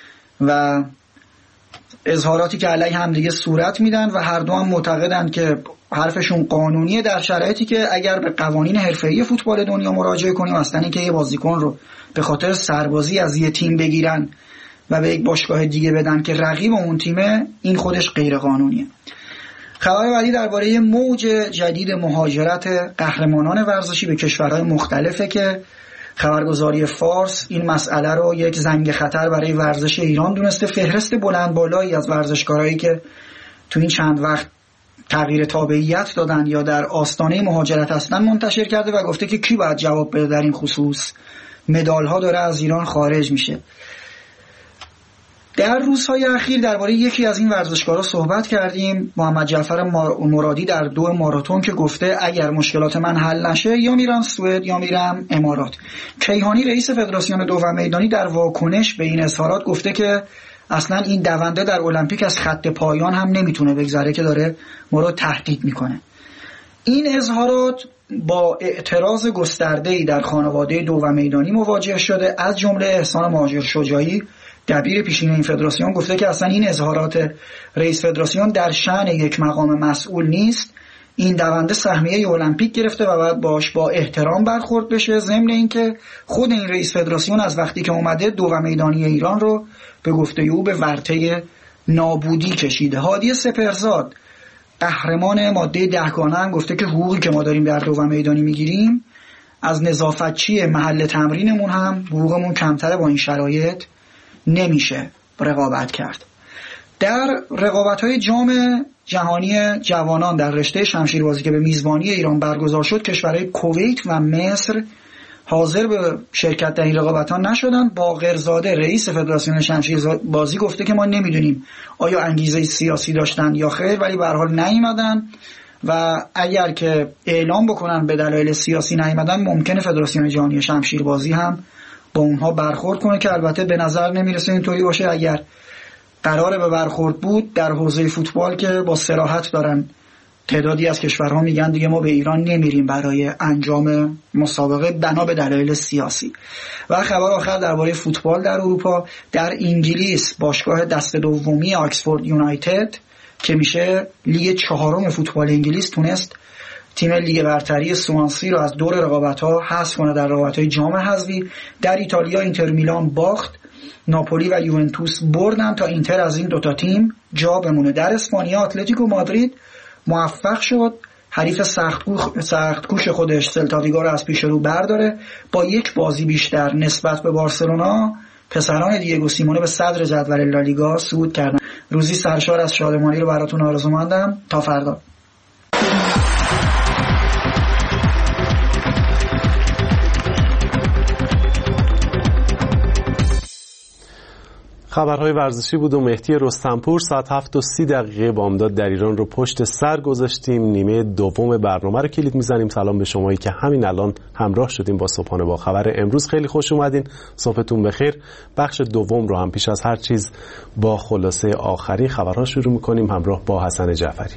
و اظهاراتی که علیه هم دیگه صورت میدن و هر دو هم معتقدند که حرفشون قانونیه، در شرایطی که اگر به قوانین حرفه‌ای فوتبال دنیا مراجعه کنیم، اصلا اینکه یه بازیکن رو به خاطر سربازی از یه تیم بگیرن و به یک باشگاه دیگه بدن که رقیب اون تیمه، این خودش غیر قانونیه. خبر بعدی درباره موج جدید مهاجرت قهرمانان ورزشی به کشورهای مختلفه که خبرگزاری فارس این مسئله رو یک زنگ خطر برای ورزش ایران دونسته. فهرست بلند بالایی از ورزشکارایی که تو این چند وقت تغییر تابعیت دادن یا در آستانه مهاجرت هستن منتشر کرده و گفته که کی باید جواب بده در این خصوص. مدال‌ها داره از ایران خارج میشه. در روزهای اخیر درباره یکی از این ورزشکارا صحبت کردیم، محمد جعفر مرادی در 2 ماراتون، که گفته اگر مشکلات من حل نشه یا میرم سوئد یا میرم امارات. کیهانی رئیس فدراسیون دو و میدانی در واکنش به این اظهارات گفته که اصلا این دونده در المپیک از خط پایان هم نمیتونه بگذره که داره ما رو تهدید میکنه. این اظهارات با اعتراض گسترده‌ای در خانواده دو و میدانی مواجه شده، از جمله احسان مهاجر شجاعی دبیر پیشین این فدراسیون گفته که اصلا این اظهارات رئیس فدراسیون در شأن یک مقام مسئول نیست. این دونده سهمیه المپیک گرفته و باید باش با احترام برخورد بشه. ضمن اینکه خود این رئیس فدراسیون از وقتی که اومده دو و میدانی ایران رو به گفته او به ورطه نابودی کشیده. هادی سپهرزاد قهرمان ماده 10 گانه هم گفته که حقوقی که ما داریم در دو و میدانی میگیریم از نظافتچی محل تمرینمون هم حقوقمون کمتره، با این شرایط نمیشه رقابت کرد. در رقابت‌های جام جهانی جوانان در رشته شمشیربازی که به میزبانی ایران برگزار شد، کشورهای کویت و مصر حاضر به شرکت در این رقابت‌ها نشدن. باقرزاده رئیس فدراسیون شمشیربازی گفته که ما نمیدونیم آیا انگیزه سیاسی داشتن یا خیر، ولی به هر حال نیومدن و اگر که اعلام بکنن به دلایل سیاسی نیومدن، ممکنه فدراسیون جهانی شمشیربازی هم با اونها برخورد کنه که البته به نظر نمیرسه اینطوری باشه. اگر قراره به برخورد بود در حوزه فوتبال که با صراحت دارن تعدادی از کشورها میگن دیگه ما به ایران نمیریم برای انجام مسابقه بنا به دلایل سیاسی. و خبر آخر درباره فوتبال در اروپا، در انگلیس باشگاه دست دومی آکسفورد یونایتد که میشه لیگ 4 فوتبال انگلیس تونست تیم لیگ برتری سوانسی رو از دور رقابت‌ها حذف کنه در رقابت‌های جام حذفی. در ایتالیا اینتر میلان باخت، ناپولی و یوونتوس بردن تا اینتر از این دوتا تیم جا بمونه. در اسپانیا اتلتیکو مادرید موفق شد حریف سخت‌کوش خودش سلتا ویگو رو از پیش رو برداره. با یک بازی بیشتر نسبت به بارسلونا، پسران دیگو سیمونه به صدر جدول لالیگا صعود کردن. روزی سرشار از شادمانی رو براتون آرزومندم. تا فردا. خبرهای ورزشی بود و مهدی رستمپور. ساعت 7:30 بامداد در ایران رو پشت سر گذاشتیم. نیمه دوم برنامه رو کلید میزنیم. سلام به شمایی که همین الان همراه شدیم با صبحانه با خبر امروز. خیلی خوش اومدین، صبحتون بخیر. بخش دوم رو هم پیش از هر چیز با خلاصه آخرین خبرها شروع میکنیم همراه با حسن جعفری.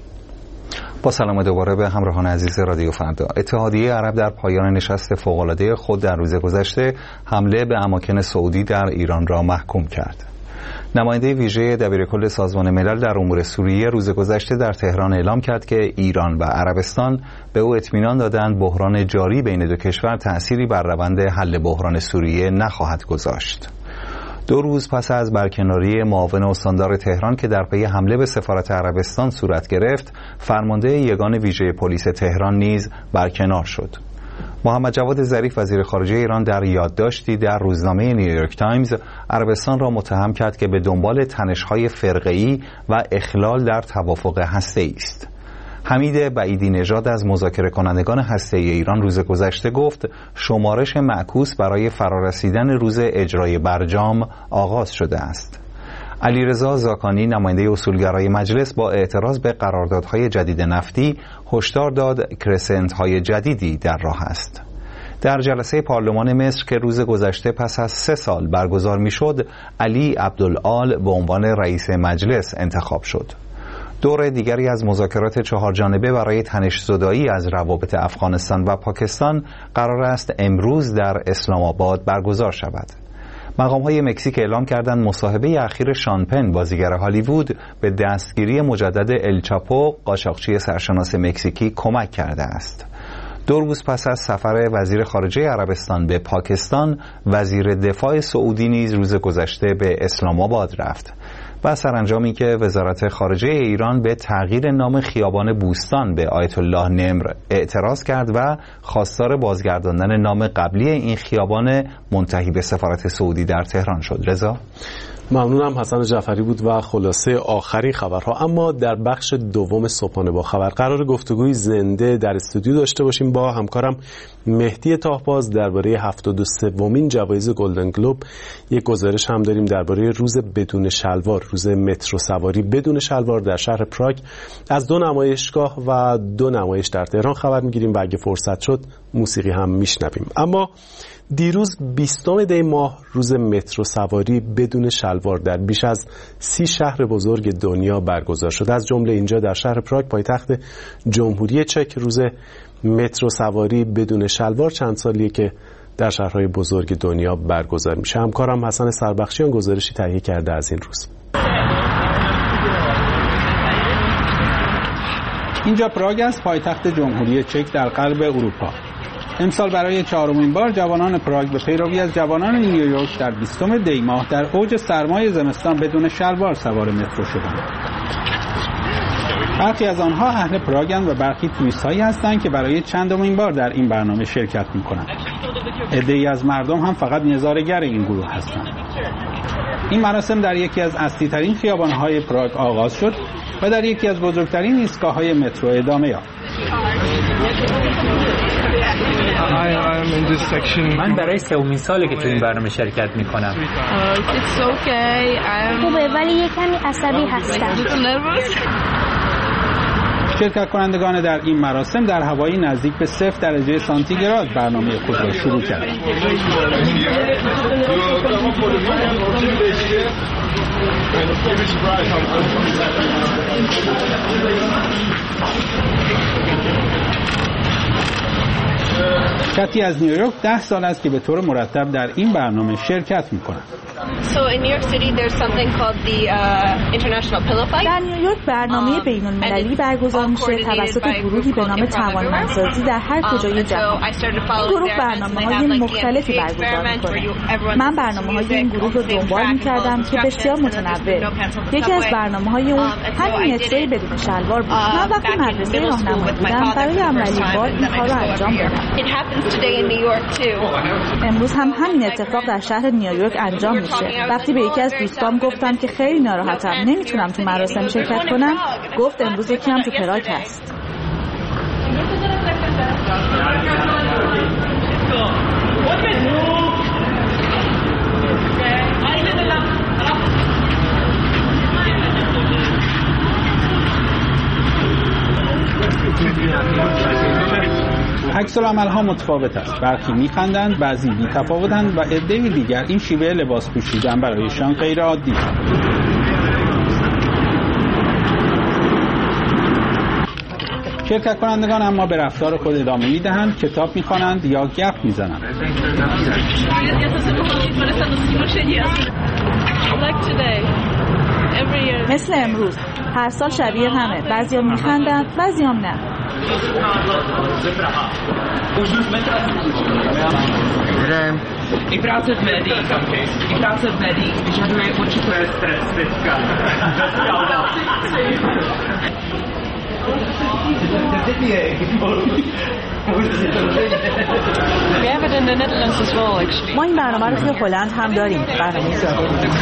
با سلام دوباره به همراهان عزیز رادیو فردا. اتحادیه عرب در پایان نشست فوق‌العاده خود در روز گذشته حمله به اماکن سعودی در ایران را محکوم کرد. نماینده ویژه دبیرکل سازمان ملل در امور سوریه روز گذشته در تهران اعلام کرد که ایران و عربستان به او اطمینان دادند بحران جاری بین دو کشور تأثیری بر روند حل بحران سوریه نخواهد گذاشت. 2 روز پس از برکناری معاون استاندار تهران که در پی حمله به سفارت عربستان صورت گرفت، فرمانده یگان ویژه پلیس تهران نیز برکنار شد. محمد جواد ظریف وزیر خارجه ایران در یادداشتی در روزنامه نیویورک تایمز عربستان را متهم کرد که به دنبال تنش‌های فرقه‌ای و اخلال در توافق هسته‌ای است. حمید بعیدی نژاد از مذاکره کنندگان هسته‌ای ایران روز گذشته گفت شمارش معکوس برای فرارسیدن روز اجرای برجام آغاز شده است. علیرضا زاکانی نماینده اصولگرای مجلس با اعتراض به قراردادهای جدید نفتی هشدار داد کرسنت‌های جدیدی در راه است. در جلسه پارلمان مصر که روز گذشته پس از 3 سال برگزار می‌شد، علی عبدالعال به عنوان رئیس مجلس انتخاب شد. دور دیگری از مذاکرات 4 جانبه برای تنش‌زدایی از روابط افغانستان و پاکستان قرار است امروز در اسلام آباد برگزار شود. مقام‌های مکزیک اعلام کردند مصاحبه اخیر شان پن بازیگر هالیوود به دستگیری مجدد الچاپو قاچاقچی سرشناس مکزیکی کمک کرده است. 2 روز پس از سفر وزیر خارجه عربستان به پاکستان، وزیر دفاع سعودی نیز روز گذشته به اسلام آباد رفت و سرانجامی که وزارت خارجه ایران به تغییر نام خیابان بوستان به آیت الله نمر اعتراض کرد و خواستار بازگرداندن نام قبلی این خیابان منتهی به سفارت سعودی در تهران شد. رضا ممنونم. حسن جعفری بود و خلاصه آخرین خبرها. اما در بخش دوم صبحانه با خبر قرار گفتگوی زنده در استودیو داشته باشیم با همکارم مهدی تاهباز درباره 73مین جوایز گلدن گلوب. یک گزارش هم داریم درباره روز بدون شلوار، روز مترو سواری بدون شلوار در شهر پراگ. از 2 نمایشگاه و 2 نمایش در تهران خبر میگیریم و اگه فرصت شد موسیقی هم میشنویم. اما دیروز 20 دی ماه روز مترو سواری بدون شلوار در بیش از 30 شهر بزرگ دنیا برگزار شد. از جمله اینجا در شهر پراگ پایتخت جمهوری چک روز مترو سواری بدون شلوار چند سالیه که در شهرهای بزرگ دنیا برگزار میشه. همکارم حسن سربخشیان گزارشی تهیه کرده از این روز. اینجا پراگ است، پایتخت جمهوری چک در غرب اروپا. امسال برای 4مین بار جوانان پراگ به پیروی از جوانان نیویورک در 20 دی ماه در اوج سرمای زمستان بدون شلوار سوار مترو شدند. برخی از آنها اهل پراگند و برخی توریست‌هایی هستند که برای چندمین بار در این برنامه شرکت می‌کنند. عده‌ای از مردم هم فقط نظاره‌گر این گروه هستند. این مراسم در یکی از اصلی‌ترین خیابان‌های پراگ آغاز شد و در یکی از بزرگترین ایستگاه‌های مترو ادامه یافت. من برای سومین ساله که تو این برنامه شرکت میکنم. خوبه ولی یه کمی عصبی هستم. شرکت کنندگان در این مراسم در هوایی نزدیک به 0 درجه سانتیگراد برنامه خود را شروع کردند. کتی از نیویورک 10 سال است که به طور مرتب در این برنامه شرکت می‌کند. در نیویورک برنامه بین‌المللی برگزار میشه توسط گروهی به نام توانمندسازی در هر کجای جهان. این گروه برنامه‌های مختلفی برگزار می‌کنه. من برنامه‌های این گروه رو دنبال می‌کردم که بسیار متنوع. یکی از برنامه‌های اون همین متروی بدون شلوار بود. من وقتی مدرسه راهنمایی بودم برای اولین بار این کار رو انجام دادم. امروز هم همین اتفاق در شهر نیویورک انجام میشه. وقتی به یکی از دوستام گفتم که خیلی ناراحتم نمیتونم تو مراسم شرکت کنم، گفت امروز یکی هم تو پراگ هست. عکس العمل‌ها متفاوت است. برخی می‌خندند، بعضی بی‌تفاوتند و عده‌ای دیگر این شیوه لباس پوشیدن برایشان غیر عادی است. شرکت کنندگان اما به رفتار خود ادامه می‌دهند، کتاب می‌خوانند یا گپ می‌زنند. مثل امروز هر سال شبیه همه، بعضی‌ها می‌خندند، بعضی‌ها نه. I práce v médiích vyžaduje určité streska. ما این برنامه رو توی هلند هم داریم. برنامه زیاده.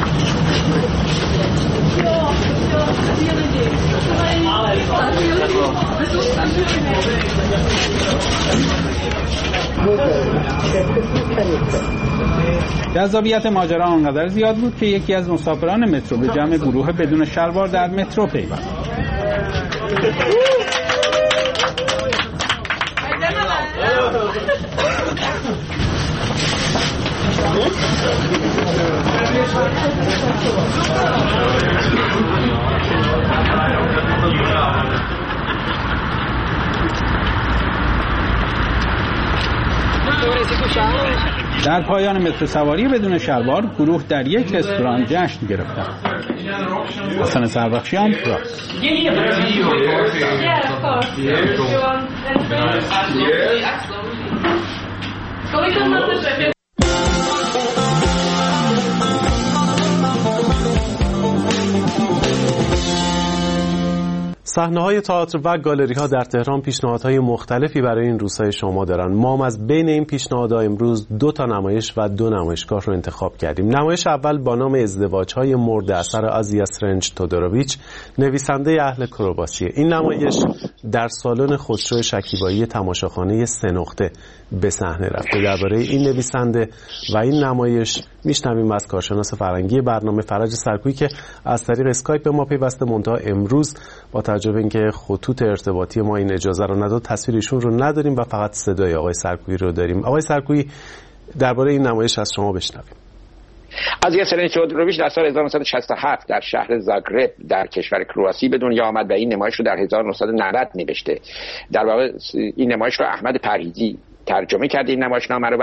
جذابیت ماجرا آنقدر زیاد بود که یکی از مسافران مترو به جمع گروه بدون شلوار در مترو پیوست. در پایان مترو سواری بدون شلوار گروه در یک رستوران جشن گرفتند. حسن سربخشیان راست. صحنه‌های تئاتر و گالری‌ها در تهران پیشنهادهای مختلفی برای این روزهای شما دارن. ما هم از بین این پیشنهادها امروز 2 تا نمایش و 2 نمایشگاه رو انتخاب کردیم. نمایش اول با نام ازدواج‌های مورد اثر آزیا سرنج تودوروویچ، نویسنده اهل کرواسی. این نمایش در سالن خسرو شکیبایی تماشاخانه 3 نقطه به صحنه رفته. درباره این نویسنده و این نمایش میشنویم از کارشناس فرهنگی برنامه فرج سرکویی که از طریق اسکایپ به ما پیوسته. منتها امروز با توجه به اینکه خطوط ارتباطی ما این اجازه رو نداد، تصویرشون رو نداریم و فقط صدای آقای سرکویی رو داریم. آقای سرکویی، درباره این نمایش از شما بشنویم. آزیا سرنج تودوروویچ در سال 1967 در شهر زاگرب در کشور کرواسی به دنیا آمد و این نمایش رو در 1990 نوشته. در واقع این نمایش رو احمد پریزی ترجمه کرده این نمایشنامه رو و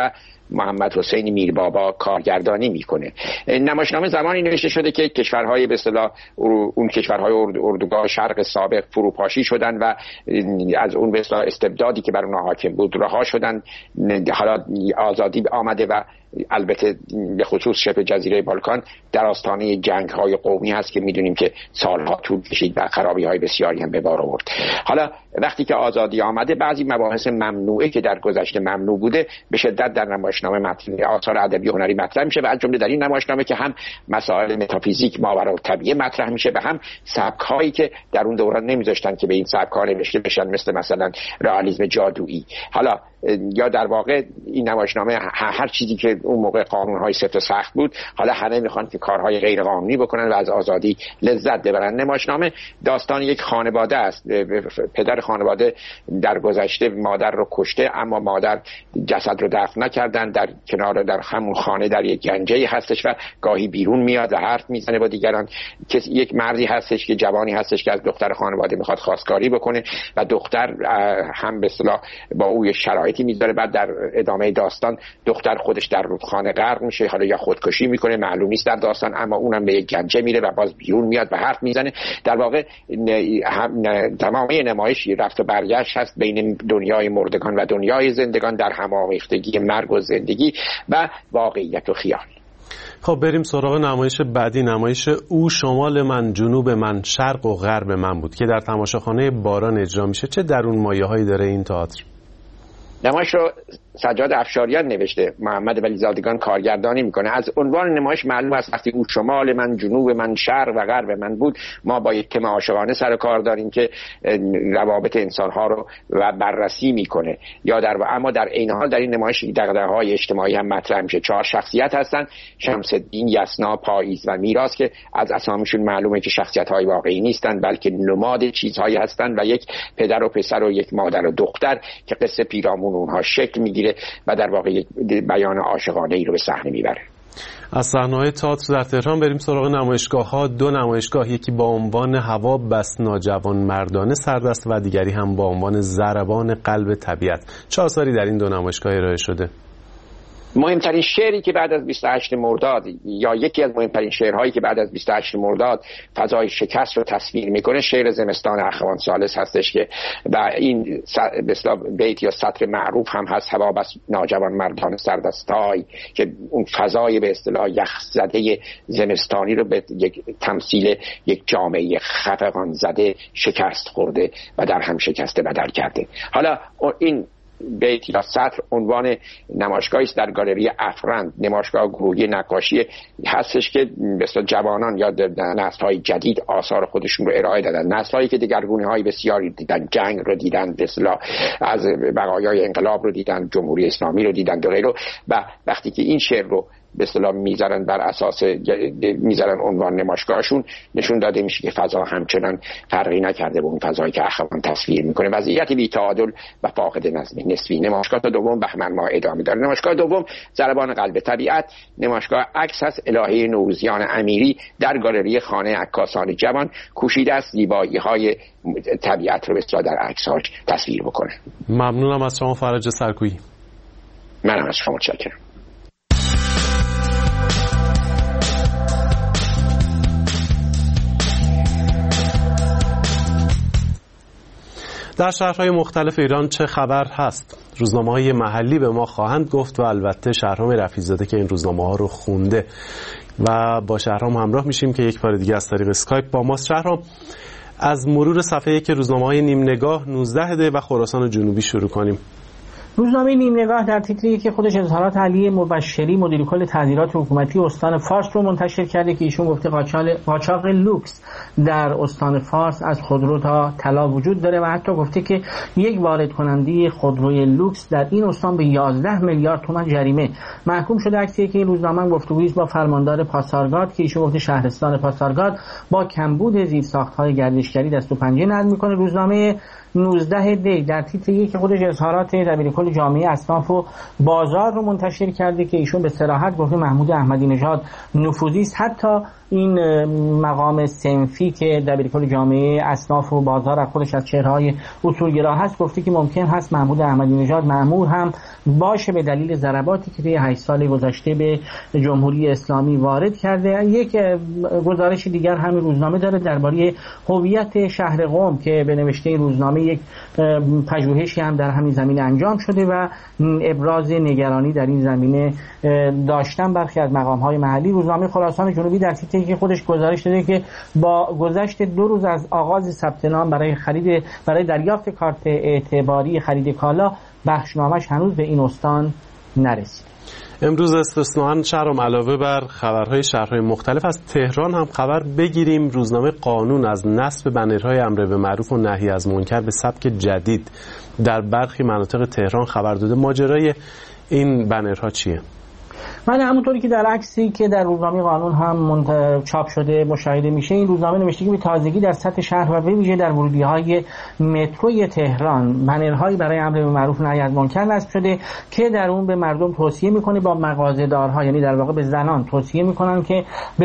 محمد حسین میربابا کارگردانی میکنه. نمایشنامه زمانی نوشته شده که کشورهای به اصطلاح اون کشورهای اردوگاه شرق سابق فروپاشی شدن و از اون به اصطلاح استبدادی که بر اونها حاکم بود رها شدن، حالا آزادی آمده و البته به خصوص شبه جزیره بالکان در آستانه جنگ‌های قومی هست که میدونیم که سالها طول کشید و خرابی‌های بسیاری هم به بار آورد. حالا وقتی که آزادی آمده بعضی مباحث ممنوعه که در گذشته ممنوع بوده به شدت در نمایشنامه متن آثار ادبی و هنری مطرح میشه و از جمله در این نمایشنامه که هم مسائل متافیزیک ماورالطبیعه مطرح میشه و هم سبک‌هایی که در اون دوران نمیذاشتن که به این سبک‌ها نوشته بشن، مثلا رئالیسم جادویی. حالا یا در واقع این نمایشنامه هر چیزی که اون موقع قانون‌های سفت و سخت بود، حالا همه میخوان که کارهای غیر قانونی بکنن و از آزادی لذت ببرن. نمایشنامه داستان یک خانواده است. پدر خانواده در گذشته مادر رو کشته، اما مادر جسد رو دفن نکردن، در کنار در همون خانه در یک گنجه‌ای هستش و گاهی بیرون میاد و حرف میزنه با دیگران. که یک مردی هستش که جوانی هستش که از دختر خانواده میخواد خواستگاری بکنه و دختر هم به اصطلاح با او شرایطی میذاره. بعد در ادامه داستان دختر خودش در رودخانه غرق میشه، حالا یا خودکشی میکنه معلوم نیست در داستان، اما اونم به یک گنجه میره و باز بیرون میاد و حرف میزنه. در واقع تمام نمایش رفت و برگشت هست بین دنیای مردگان و دنیای زندگان در هم‌آمیختگی مرگ و زندگی و واقعیت و خیال. خب بریم سراغ نمایش بعدی. نمایش او شمال من جنوب من شرق و غرب من بود که در تماشاخانه باران اجرا میشه. چه درون مایه‌هایی داره این تئاتر؟ نمایش رو سجاد افشاریان نوشته، محمد ولیزادگان کارگردانی میکنه. از عنوان نمایش معلوم است وقتی او شمال من جنوب من شرق و غرب من بود ما با یک تم عاشقانه سر کار داریم که روابط انسانها رو و بررسی میکنه. اما در عین حال در این نمایش دغدغه‌های اجتماعی هم مطرح میشه. 4 شخصیت هستن: شمس الدین، یسنا، پاییز و میراث که از اسامیشون معلومه که شخصیت‌های واقعی نیستن بلکه نماد چیزهایی هستن و یک پدر و پسر و یک مادر و دختر که قصه پیرامون اونها شکل میگیره و در واقع یک بیان عاشقانه ای رو به صحنه میبره. از صحنه‌های تئاتر در تهران بریم سراغ نمایشگاه‌ها. 2 نمایشگاه، یکی با عنوان هوا بس ناجوان مردانه سردست و دیگری هم با عنوان ضربان قلب طبیعت. چه آثاری در این 2 نمایشگاه ارائه شده؟ مهمترین شعری که بعد از 28 مرداد یا یکی از مهمترین شعرهایی که بعد از 28 مرداد فضای شکست رو تصویر میکنه شعر زمستان اخوان ثالث هستش که و این به اصطلاح بیت یا سطر معروف هم هست: هوا بس ناجوان مردان سردستای، که اون فضای به اصطلاح یخزده زمستانی رو به یک تمثیل یک جامعه خفقان زده شکست خورده و در هم شکسته بدل کرده. حالا این بیت یا سطر عنوان نمایشگاهی است در گالری افرند، نمایشگاه گروهی نقاشی هستش که مثلا جوانان یا نسل‌های جدید آثار خودشون رو ارائه دادن، نسل‌هایی که دگرگونی‌های بسیاری دیدن، جنگ رو دیدن، به اصطلاح از بقایای انقلاب رو دیدن، جمهوری اسلامی رو دیدن و غیره. و وقتی که این شعر رو به اصطلاح میذارن بر اساس میذارن عنوان نمایشگاهشون، نشون داده میشه که فضا همچنان فرقی نکرده به اون فضایی که اخوان تصویر میکنه. وضعیت بی تعادل و فاقد نظم نسبی. نمایشگاه دوم بهمن ماه ادامه داره. نمایشگاه دوم ضربان قلب طبیعت. نمایشگاه عکس هست الهه نوروزیان امیری در گالری خانه عکاسان جوان کوشیده است زیبایی‌های طبیعت رو به اصطلاح در عکس‌هاش تصویر بکنه. ممنونم از شما فرج سرکویی. منم از شما متشکرم. در شهرهای مختلف ایران چه خبر هست؟ روزنامه‌های محلی به ما خواهند گفت و البته شهرام رفیع‌زاده که این روزنامه‌ها رو خونده و با شهرام همراه میشیم که یک بار دیگه از طریق اسکایپ با ماست. شهرام، از مرور صفحه یک روزنامه‌های نیم نگاه 19 دی و خراسان جنوبی شروع کنیم. روزنامه نیم نگاه در تیتری که خودش اظهارات علی مبشری مدیر کل تحریرات حکومتی استان فارس رو منتشر کرده که ایشون گفته قاچاق لوکس در استان فارس از خودرو تا طلا وجود داره و حتی گفته که یک وارد کننده خودروی لوکس در این استان به 11 میلیارد تومان جریمه محکوم شده. عکسی که این روزنامه گفتگویی با فرماندار پاسارگاد که ایشون گفته شهرستان پاسارگاد با کمبود زیرساخت‌های گردشگری دست و پنجه نرم میکنه. روزنامه 19 دی در تیتر یک خودش اظهارات دبیرکل جامعه اصناف و بازار رو منتشر کرده که ایشون به صراحت گفته محمود احمدی نژاد نفوذی است، حتی این مقام صنفی که دبیرکل جامعه اصناف و بازار از خودش از چهره‌های اصولگرا هست گفته که ممکن هست محمود احمدی نژاد مأمور هم باشه به دلیل ضرباتی که طی 8 سال گذشته به جمهوری اسلامی وارد کرده. یک گزارش دیگر همین روزنامه داره درباره هویت شهر قم که به نوشته این روزنامه یک پژوهشی هم در همین زمینه انجام شده و ابراز نگرانی در این زمینه داشتن برخی از مقام‌های محلی. روزنامه خراسان جنوبی در تیتری که خودش گزارش داده که با گذشت 2 روز از آغاز ثبت نام برای دریافت کارت اعتباری خرید کالا بخشنامش هنوز به این استان نرسید. امروز استثناءً شهرام علاوه بر خبرهای شهرهای مختلف از تهران هم خبر بگیریم. روزنامه قانون از نصب بنرهای امر به معروف و نهی از منکر به سبک جدید در برخی مناطق تهران خبر داده. ماجرای این بنرها چیه؟ من همونطوری که در عکسی که در روزنامه قانون هم چاپ شده مشاهده میشه، این روزنامه نوشته که به تازگی در سطح شهر و به ویژه در ورودی‌های متروی تهران بنرهایی برای امر به معروف و نهی از منکر نصب شده که در اون به مردم توصیه میکنه با مغازه‌دارها، یعنی در واقع به زنان توصیه میکنن که به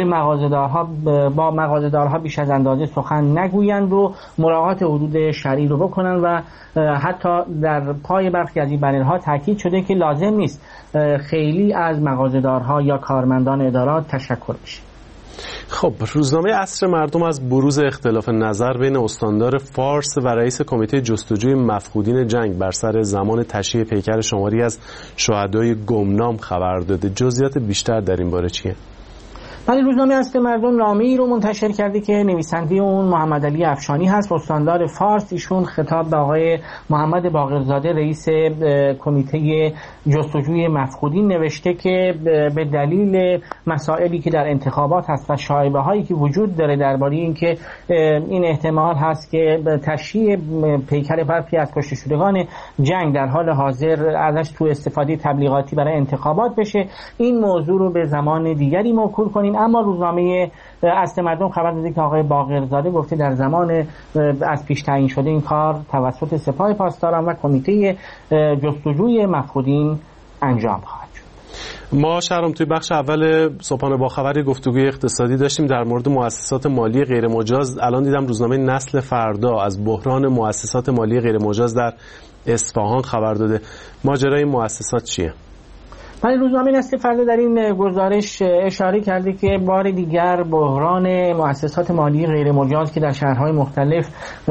با مغازه‌دارها بیش از اندازه سخن نگویند و مراعات حدود شرعی رو بکنن و حتی در پای برخی از این بنرها تاکید شده که لازم نیست خیلی از مغازه‌دارها یا کارمندان ادارات تشکر بشه. خب روزنامه عصر مردم از بروز اختلاف نظر بین استاندار فارس و رئیس کمیته جستجوی مفقودین جنگ بر سر زمان تشییع پیکر شماری از شهدای گمنام خبر داده. جزئیات بیشتر در این باره چیه؟ ولی روزنامه عصر مردم نامه‌ای رو منتشر کرده که نویسنده اون محمد علی افشانی هست، استاندار فارس. ایشون خطاب به آقای محمد باقرزاده رئیس کمیته جستجوی مفقودین نوشته که به دلیل مسائلی که در انتخابات هست و شایبه‌هایی که وجود داره درباره اینکه این احتمال هست که تشییع پیکر برخی از کشته شدگان جنگ در حال حاضر ازش تو استفاده تبلیغاتی برای انتخابات بشه، این موضوع رو به زمان دیگری موکول کنیم. اما روزنامه عصر مردم خبر داده که آقای باقرزاده گفته در زمان از پیش تعیین شده این کار توسط سپاه پاسداران و کمیته جستجوی مفقودین انجام خواهد شد. ما شهرام توی بخش اول صبحانه با خبر گفتگوی اقتصادی داشتیم در مورد مؤسسات مالی غیر مجاز. الان دیدم روزنامه نسل فردا از بحران مؤسسات مالی غیر مجاز در اصفهان خبر داده. ماجرای مؤسسات چیه؟ ولی روزنامه نسل فردا در این گزارش اشاره کرده که بار دیگر بحران مؤسسات مالی غیر مجاز که در شهرهای مختلف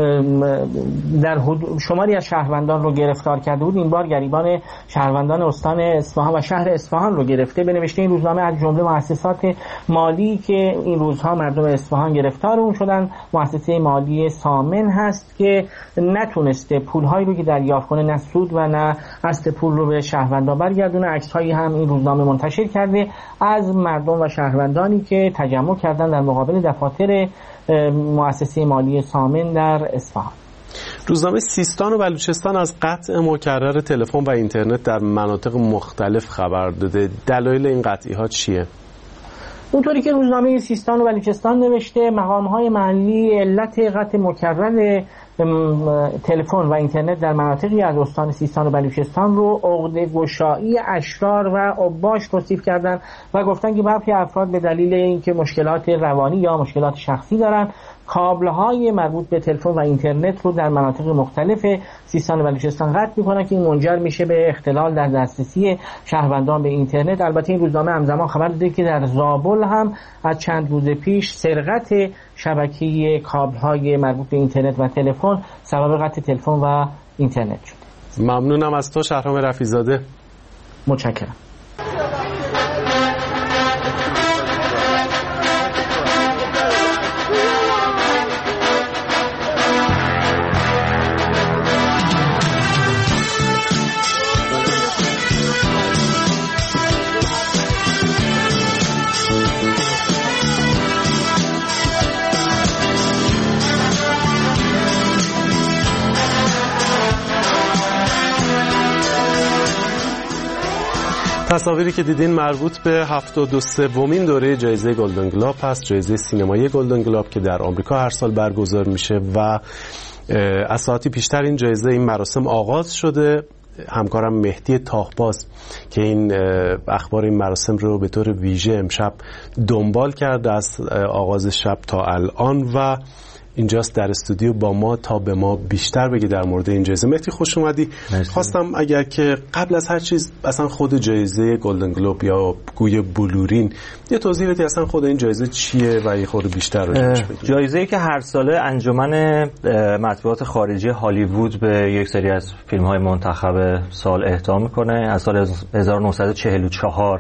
در شماری از شهروندان رو گرفتار کرده بود، این بار گریبان شهروندان استان اصفهان و شهر اصفهان رو گرفته. به نوشته این روزنامه از جمله مؤسسات مالی که این روزها مردم اصفهان گرفتار اون شدن، مؤسسه مالی سامن هست که نتونسته پولهایی رو که دریافت کنه نه سود و نه اصل پول رو به شهروندان برگردونه. عکس‌هایی هم این روزنامه منتشر کرده از مردم و شهروندانی که تجمع کردن در مقابل دفاتر مؤسسه مالی سامن در اصفهان. روزنامه سیستان و بلوچستان از قطع مکرر تلفن و اینترنت در مناطق مختلف خبر داده. دلایل این قطعی‌ها چیه؟ اونطوری که روزنامه سیستان و بلوچستان نوشته، مقام‌های محلی علت قطع مکرر تلفن و اینترنت در مناطقی از استان سیستان و بلوچستان رو عقده‌گشایی اشرار و اوباش توصیف کردند و گفتن که برخی افراد به دلیل اینکه مشکلات روانی یا مشکلات شخصی دارن کابل‌های مربوط به تلفن و اینترنت رو در مناطق مختلف سیستان و بلوچستان قطع می‌کنن که این منجر میشه به اختلال در دسترسی شهروندان به اینترنت. البته این روزنامه همزمان خبر داده که در زابل هم از چند روز پیش سرقت شبکه کابل‌های مربوط به اینترنت و تلفن سبب قطع تلفن و اینترنت شد. ممنونم از تو شهرام رفیع‌زاده. متشکرم. تصاویری که دیدین مربوط به 73مین دوره جایزه گلدن گلوب هست، جایزه سینمایی گلدن گلوب که در آمریکا هر سال برگزار میشه و از ساعتی پیشتر این جایزه این مراسم آغاز شده. همکارم مهدی تاهباز که این اخبار این مراسم رو به طور ویژه امشب دنبال کرده از آغاز شب تا الان و اینجاست در استودیو با ما تا به ما بیشتر بگی در مورد این جایزه. مهدی خوش اومدی. خواستم اگر که قبل از هر چیز اصلا خود جایزه گلدن گلوب یا گوی بلورین یه توضیح بدی اصلا خود این جایزه چیه و یه خورده بیشتر راجعش بگی. جایزه‌ای که هر ساله انجمن مطبوعات خارجی هالیوود به یک سری از فیلم‌های منتخب سال اهدا میکنه. از سال 1944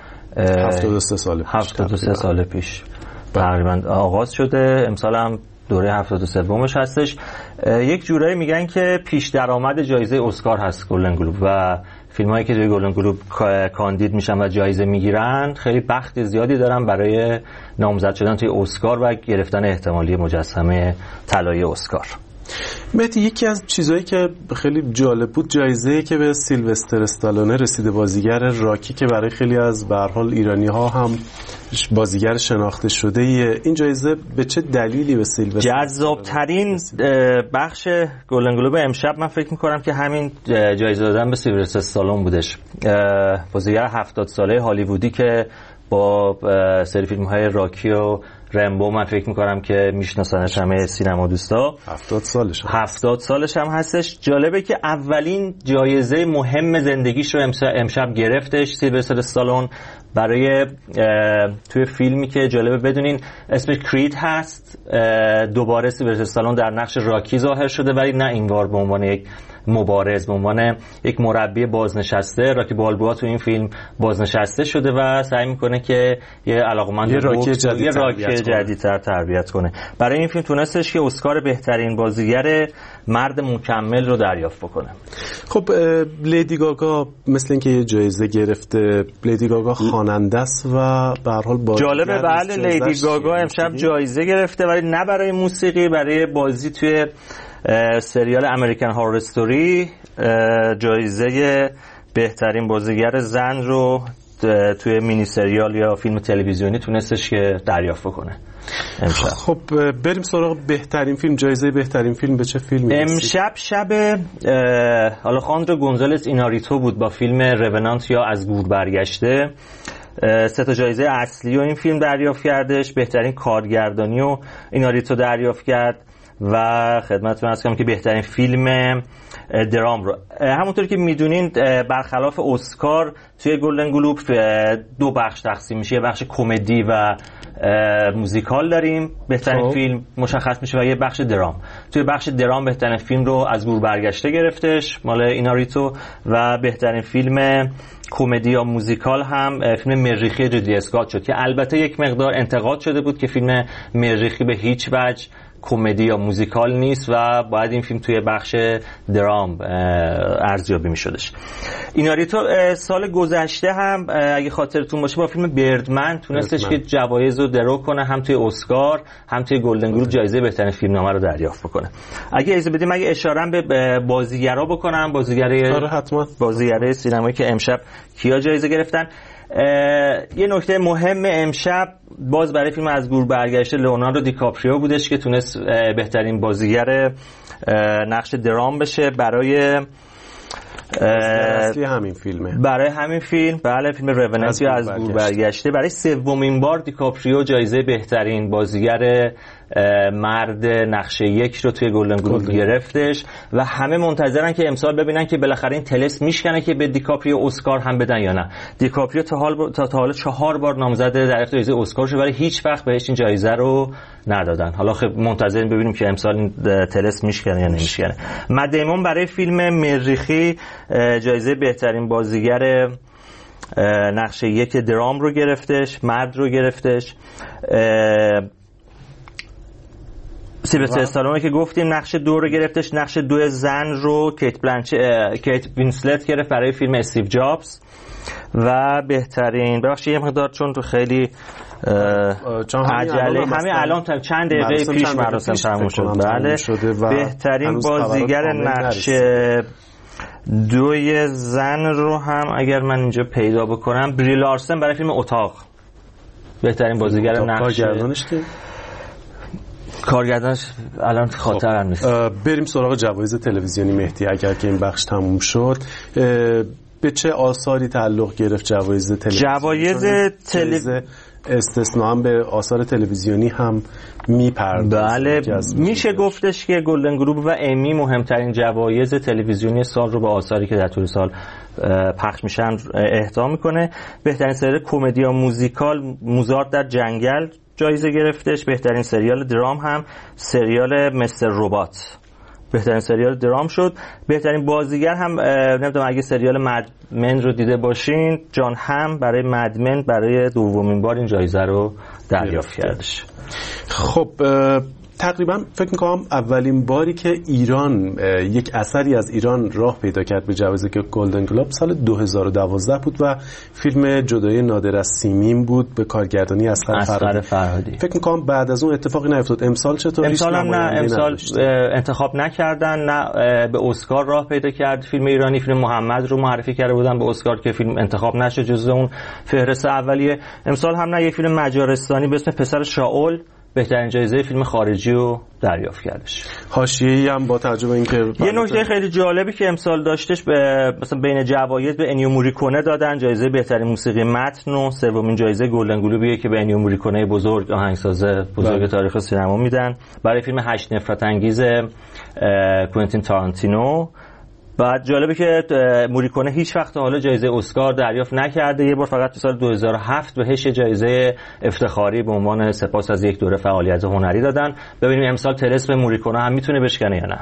73 سال پیش تقریبا آغاز شده. امسال هم دوره 73 هستش. یک جورایی میگن که پیش درآمد جایزه اسکار هست گلدن گلوب و فیلمایی که توی گلدن گلوب کاندید میشن و جایزه میگیرن خیلی بخت زیادی دارن برای نامزد شدن توی اسکار و گرفتن احتمالی مجسمه طلایی اسکار. مهدی یکی از چیزایی که خیلی جالب بود جایزه‌ای که به سیلوستر استالونه رسیده، بازیگر راکی که برای خیلی از به هر حال ایرانی‌ها هم بازیگر شناخته شده. این جایزه به چه دلیلی به سیلوستر جذاب‌ترین بخش گلدن گلوب امشب من فکر می‌کنم که همین جایزه دادن به سیلوستر استالون بودش، بازیگر 70 ساله هالیوودی که با سری فیلم‌های راکی و رمبو من فکر میکنم که میشناسنش همه سینما دوستا. 70 سالش هم هستش. جالبه که اولین جایزه مهم زندگیش رو امشب گرفتش سیلوستر استالون برای توی فیلمی که جالبه بدونین اسمش کرید هست. دوباره سیلوستر استالون در نقش راکی ظاهر شده ولی نه این بار به عنوان یک مبارز، به عنوان یک مربی بازنشسته. راکی بالبوآ تو این فیلم بازنشسته شده و سعی میکنه که یه علاقمند راکی جدیدتر تربیت کنه. برای این فیلم تونستش که اسکار بهترین بازیگر مرد مکمل رو دریافت بکنه. خب لیدی گاگا مثل اینکه یه جایزه گرفته. لیدی گاگا خواننده است و به هر حال بازیگر. جالبه بله، لیدی گاگا امشب جایزه گرفته ولی نه برای موسیقی، برای بازی توی سریال امریکن هورر استوری. جایزه بهترین بازیگر زن رو توی مینی سریال یا فیلم تلویزیونی تونستش که دریافت بکنه امشب. خب بریم سراغ بهترین فیلم. جایزه بهترین فیلم به چه فیلمی امشب شب آلخاندرو گونزالز ایناریتو بود با فیلم رونانت یا از گور برگشته. 3 جایزه اصلی و این فیلم دریافت کردش. بهترین کارگردانی و ایناریتو دریافت کرد و خدمتتون عرض کنم که بهترین فیلم درام رو. همونطور که میدونین برخلاف اسکار توی گلدن گلوب 2 بخش تقسیم میشه، یه بخش کمدی و موزیکال داریم. بهترین فیلم مشخص میشه و یه بخش درام. توی بخش درام بهترین فیلم رو از گور برگشته گرفتش مال ایناریتو و بهترین فیلم کمدی یا موزیکال هم فیلم مریخی ریدلی اسکات شد که البته یک مقدار انتقاد شده بود که فیلم مریخی به هیچ وجه کمدی یا موزیکال نیست و باید این فیلم توی بخش درام ارزیابی می‌شدش. ایناریتو سال گذشته هم اگه خاطرتون باشه با فیلم بردمن تونستش که جوایز رو درو کنه، هم توی اسکار هم توی گلدن گلوب جایزه بهترین فیلمنامه رو دریافت بکنه. اگه اجازه بدیم اگه اشاره به بازیگرا بکنم، بازیگرای سینمایی که امشب کیا جایزه گرفتن. یه نکته مهم امشب باز برای فیلم از گور برگشته لئوناردو دیکاپریو بودش که تونست بهترین بازیگر نقش درام بشه برای همین فیلمه. برای همین فیلم بله، فیلم رونانت یا از گور برگشته. برای 3مین بار دیکاپریو جایزه بهترین بازیگر مرد نقشه یک رو توی گلدن گلوب گرفتش و همه منتظرن که امسال ببینن که بالاخره این تلس میشکنه که به دیکاپریو اسکار هم بدن یا نه. دیکاپریو تا حالا 4 بار نامزد در جایزه اسکار شده ولی هیچ وقت بهش این جایزه رو ندادن. حالا خب منتظریم ببینیم که امسال این تلس میشکنه یا نمیشکنه. مت دیمون برای فیلم مریخی جایزه بهترین بازیگر نقشه یک درام رو گرفتش، مرد رو گرفتش. سیلوستر استالون که گفتیم نقش 2 رو گرفتش. نقش 2 زن رو کیت وینسلت گرفت برای فیلم استیو جابز و بهترین بخش یه مقدار چون تو خیلی عجله همین الان چند دقیقه پیش مراسم تموم شد. بله بهترین بازیگر نقش 2 زن رو هم اگر من اینجا پیدا بکنم بری لارسن برای فیلم اتاق بهترین بازیگر نقش کارگردانش الان خاطرم نیست. بریم سراغ جوایز تلویزیونی مهدی. اگر که این بخش تموم شد به چه آثاری تعلق گرفت جوایز تلویزیونی؟ جوایز استثنا هم به آثار تلویزیونی هم میپردازه. بله، میشه گفتش که گلدن گلوب و امی مهمترین جوایز تلویزیونی سال رو با آثاری که در طول سال پخش میشن اهدا میکنه. بهترین سریال کمدی یا موزیکال موزارت در جنگل جایزه گرفتش. بهترین سریال درام هم سریال مستر ربات بهترین سریال درام شد. بهترین بازیگر هم نمیدونم اگه سریال مدمن رو دیده باشین، جان هم برای مدمن برای دومین بار این جایزه رو دریافت کردش. خب تقریبا فکر میکنم اولین باری که ایران یک اثری از ایران راه پیدا کرد به جایزه که گلدن گلوب سال 2012 بود و فیلم جدایی نادر از سیمین بود به کارگردانی اصغر فرهادی. فکر میکنم بعد از اون اتفاقی نیفتاد. امسال چطور؟ امسال هم نه، امسال انتخاب نکردن، نه به اسکار راه پیدا کرد فیلم ایرانی. فیلم محمد رو معرفی کرده بودن به اسکار که فیلم انتخاب نشه جزو اون فهرست اولیه. امسال هم نه، یک فیلم مجارستانی به اسم پسر شاول بهترین جایزه فیلم خارجی رو دریافت کردش. حاشیه‌ای هم با توجه به اینکه یه نکته خیلی جالبی که امسال داشتش، مثلا بین جوایز به انیو موریکونه دادن جایزه بهترین موسیقی متن و سومین جایزه گلدن گلوبیه که به انیو موریکونه بزرگ، آهنگساز بزرگ تاریخ سینما میدن برای فیلم 8 نفرت انگیز کوئنتین تارانتینو. بعد جالبه که موریکونه هیچ وقت حالا جایزه اسکار دریافت نکرده. یه بار فقط تو سال 2007 بهش جایزه افتخاری به عنوان سپاس از یک دوره فعالیت هنری دادن. ببینیم امسال طلسم موریکونه هم میتونه بشکنه یا نه.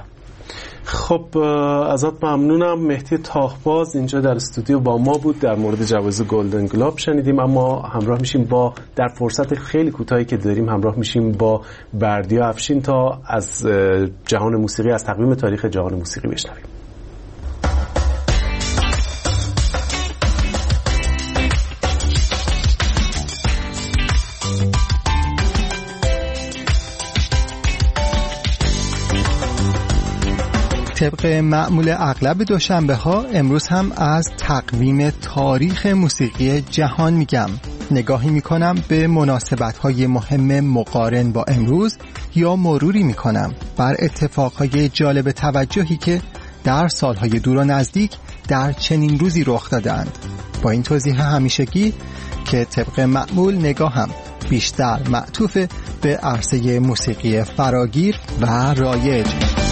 خب ازت ممنونم. مهدی تاخباز اینجا در استودیو با ما بود، در مورد جوایز گلدن گلوب شنیدیم. اما همراه میشیم با در فرصت خیلی کوتاهی که داریم همراه میشیم با بردیا افشین تا از جهان موسیقی، از تقویم تاریخ جهان موسیقی بشنویم. طبق معمول اغلب دوشنبه ها امروز هم از تقویم تاریخ موسیقی جهان میگم. نگاهی میکنم به مناسبت های مهم مقارن با امروز یا مروری میکنم بر اتفاقهای جالب توجهی که در سالهای دور و نزدیک در چنین روزی رخ دادند. با این توضیح همیشگی که طبق معمول نگاهم بیشتر معطوف به عرصه موسیقی فراگیر و رایج.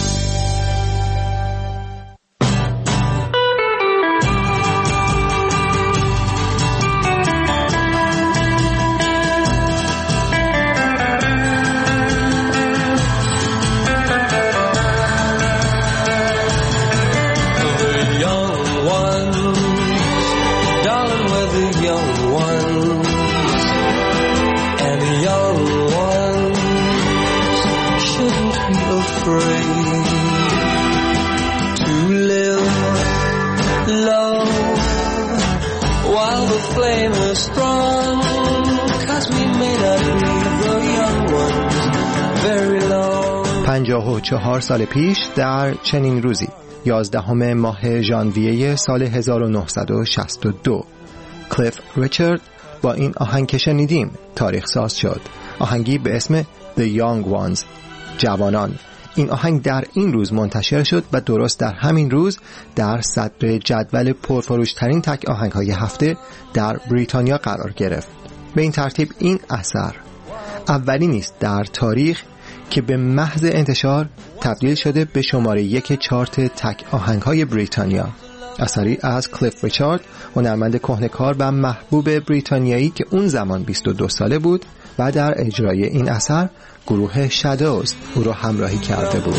سال پیش در چنین روزی 11 ماه ژانویه سال 1962 کلیف ریچارد با این آهنگ که شنیدیم تاریخ ساز شد. آهنگی به اسم The Young Ones، جوانان. این آهنگ در این روز منتشر شد و درست در همین روز در صدر جدول پرفروشترین تک آهنگ‌های هفته در بریتانیا قرار گرفت. به این ترتیب این اثر اولی نیست در تاریخ که به محض انتشار تبدیل شده به شماره 1 چارت تک آهنگ‌های بریتانیا. اثری از کلیف ریچارد، هنرمند کهنه‌کار و محبوب بریتانیایی که اون زمان 22 ساله بود و در اجرای این اثر گروه شادوز او را همراهی کرده بود.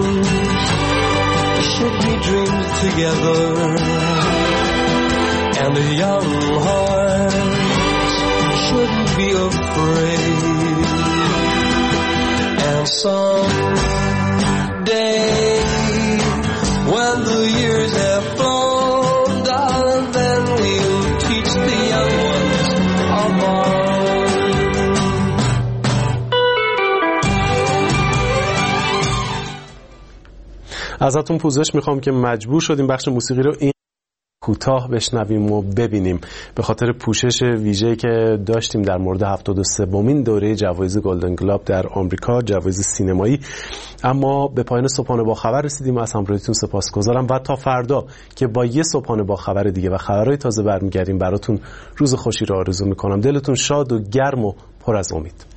Someday, when the years have flown, darling, then we'll teach the young ones our ازتون پوزش میخوام که مجبور شدیم بخش موسیقی رو این کوتاه بشنویم و ببینیم. به خاطر پوشش ویژه‌ای که داشتیم در مورد 73مین دوره جوایز گلدن گلوب در آمریکا، جوایز سینمایی. اما به پایان صبحانه با خبر رسیدیم. از همراهیتون سپاسگزارم و تا فردا که با یه صبحانه با خبر دیگه و خبرهای تازه برمیگردیم براتون روز خوشی رو آرزو میکنم. دلتون شاد و گرم و پر از امید.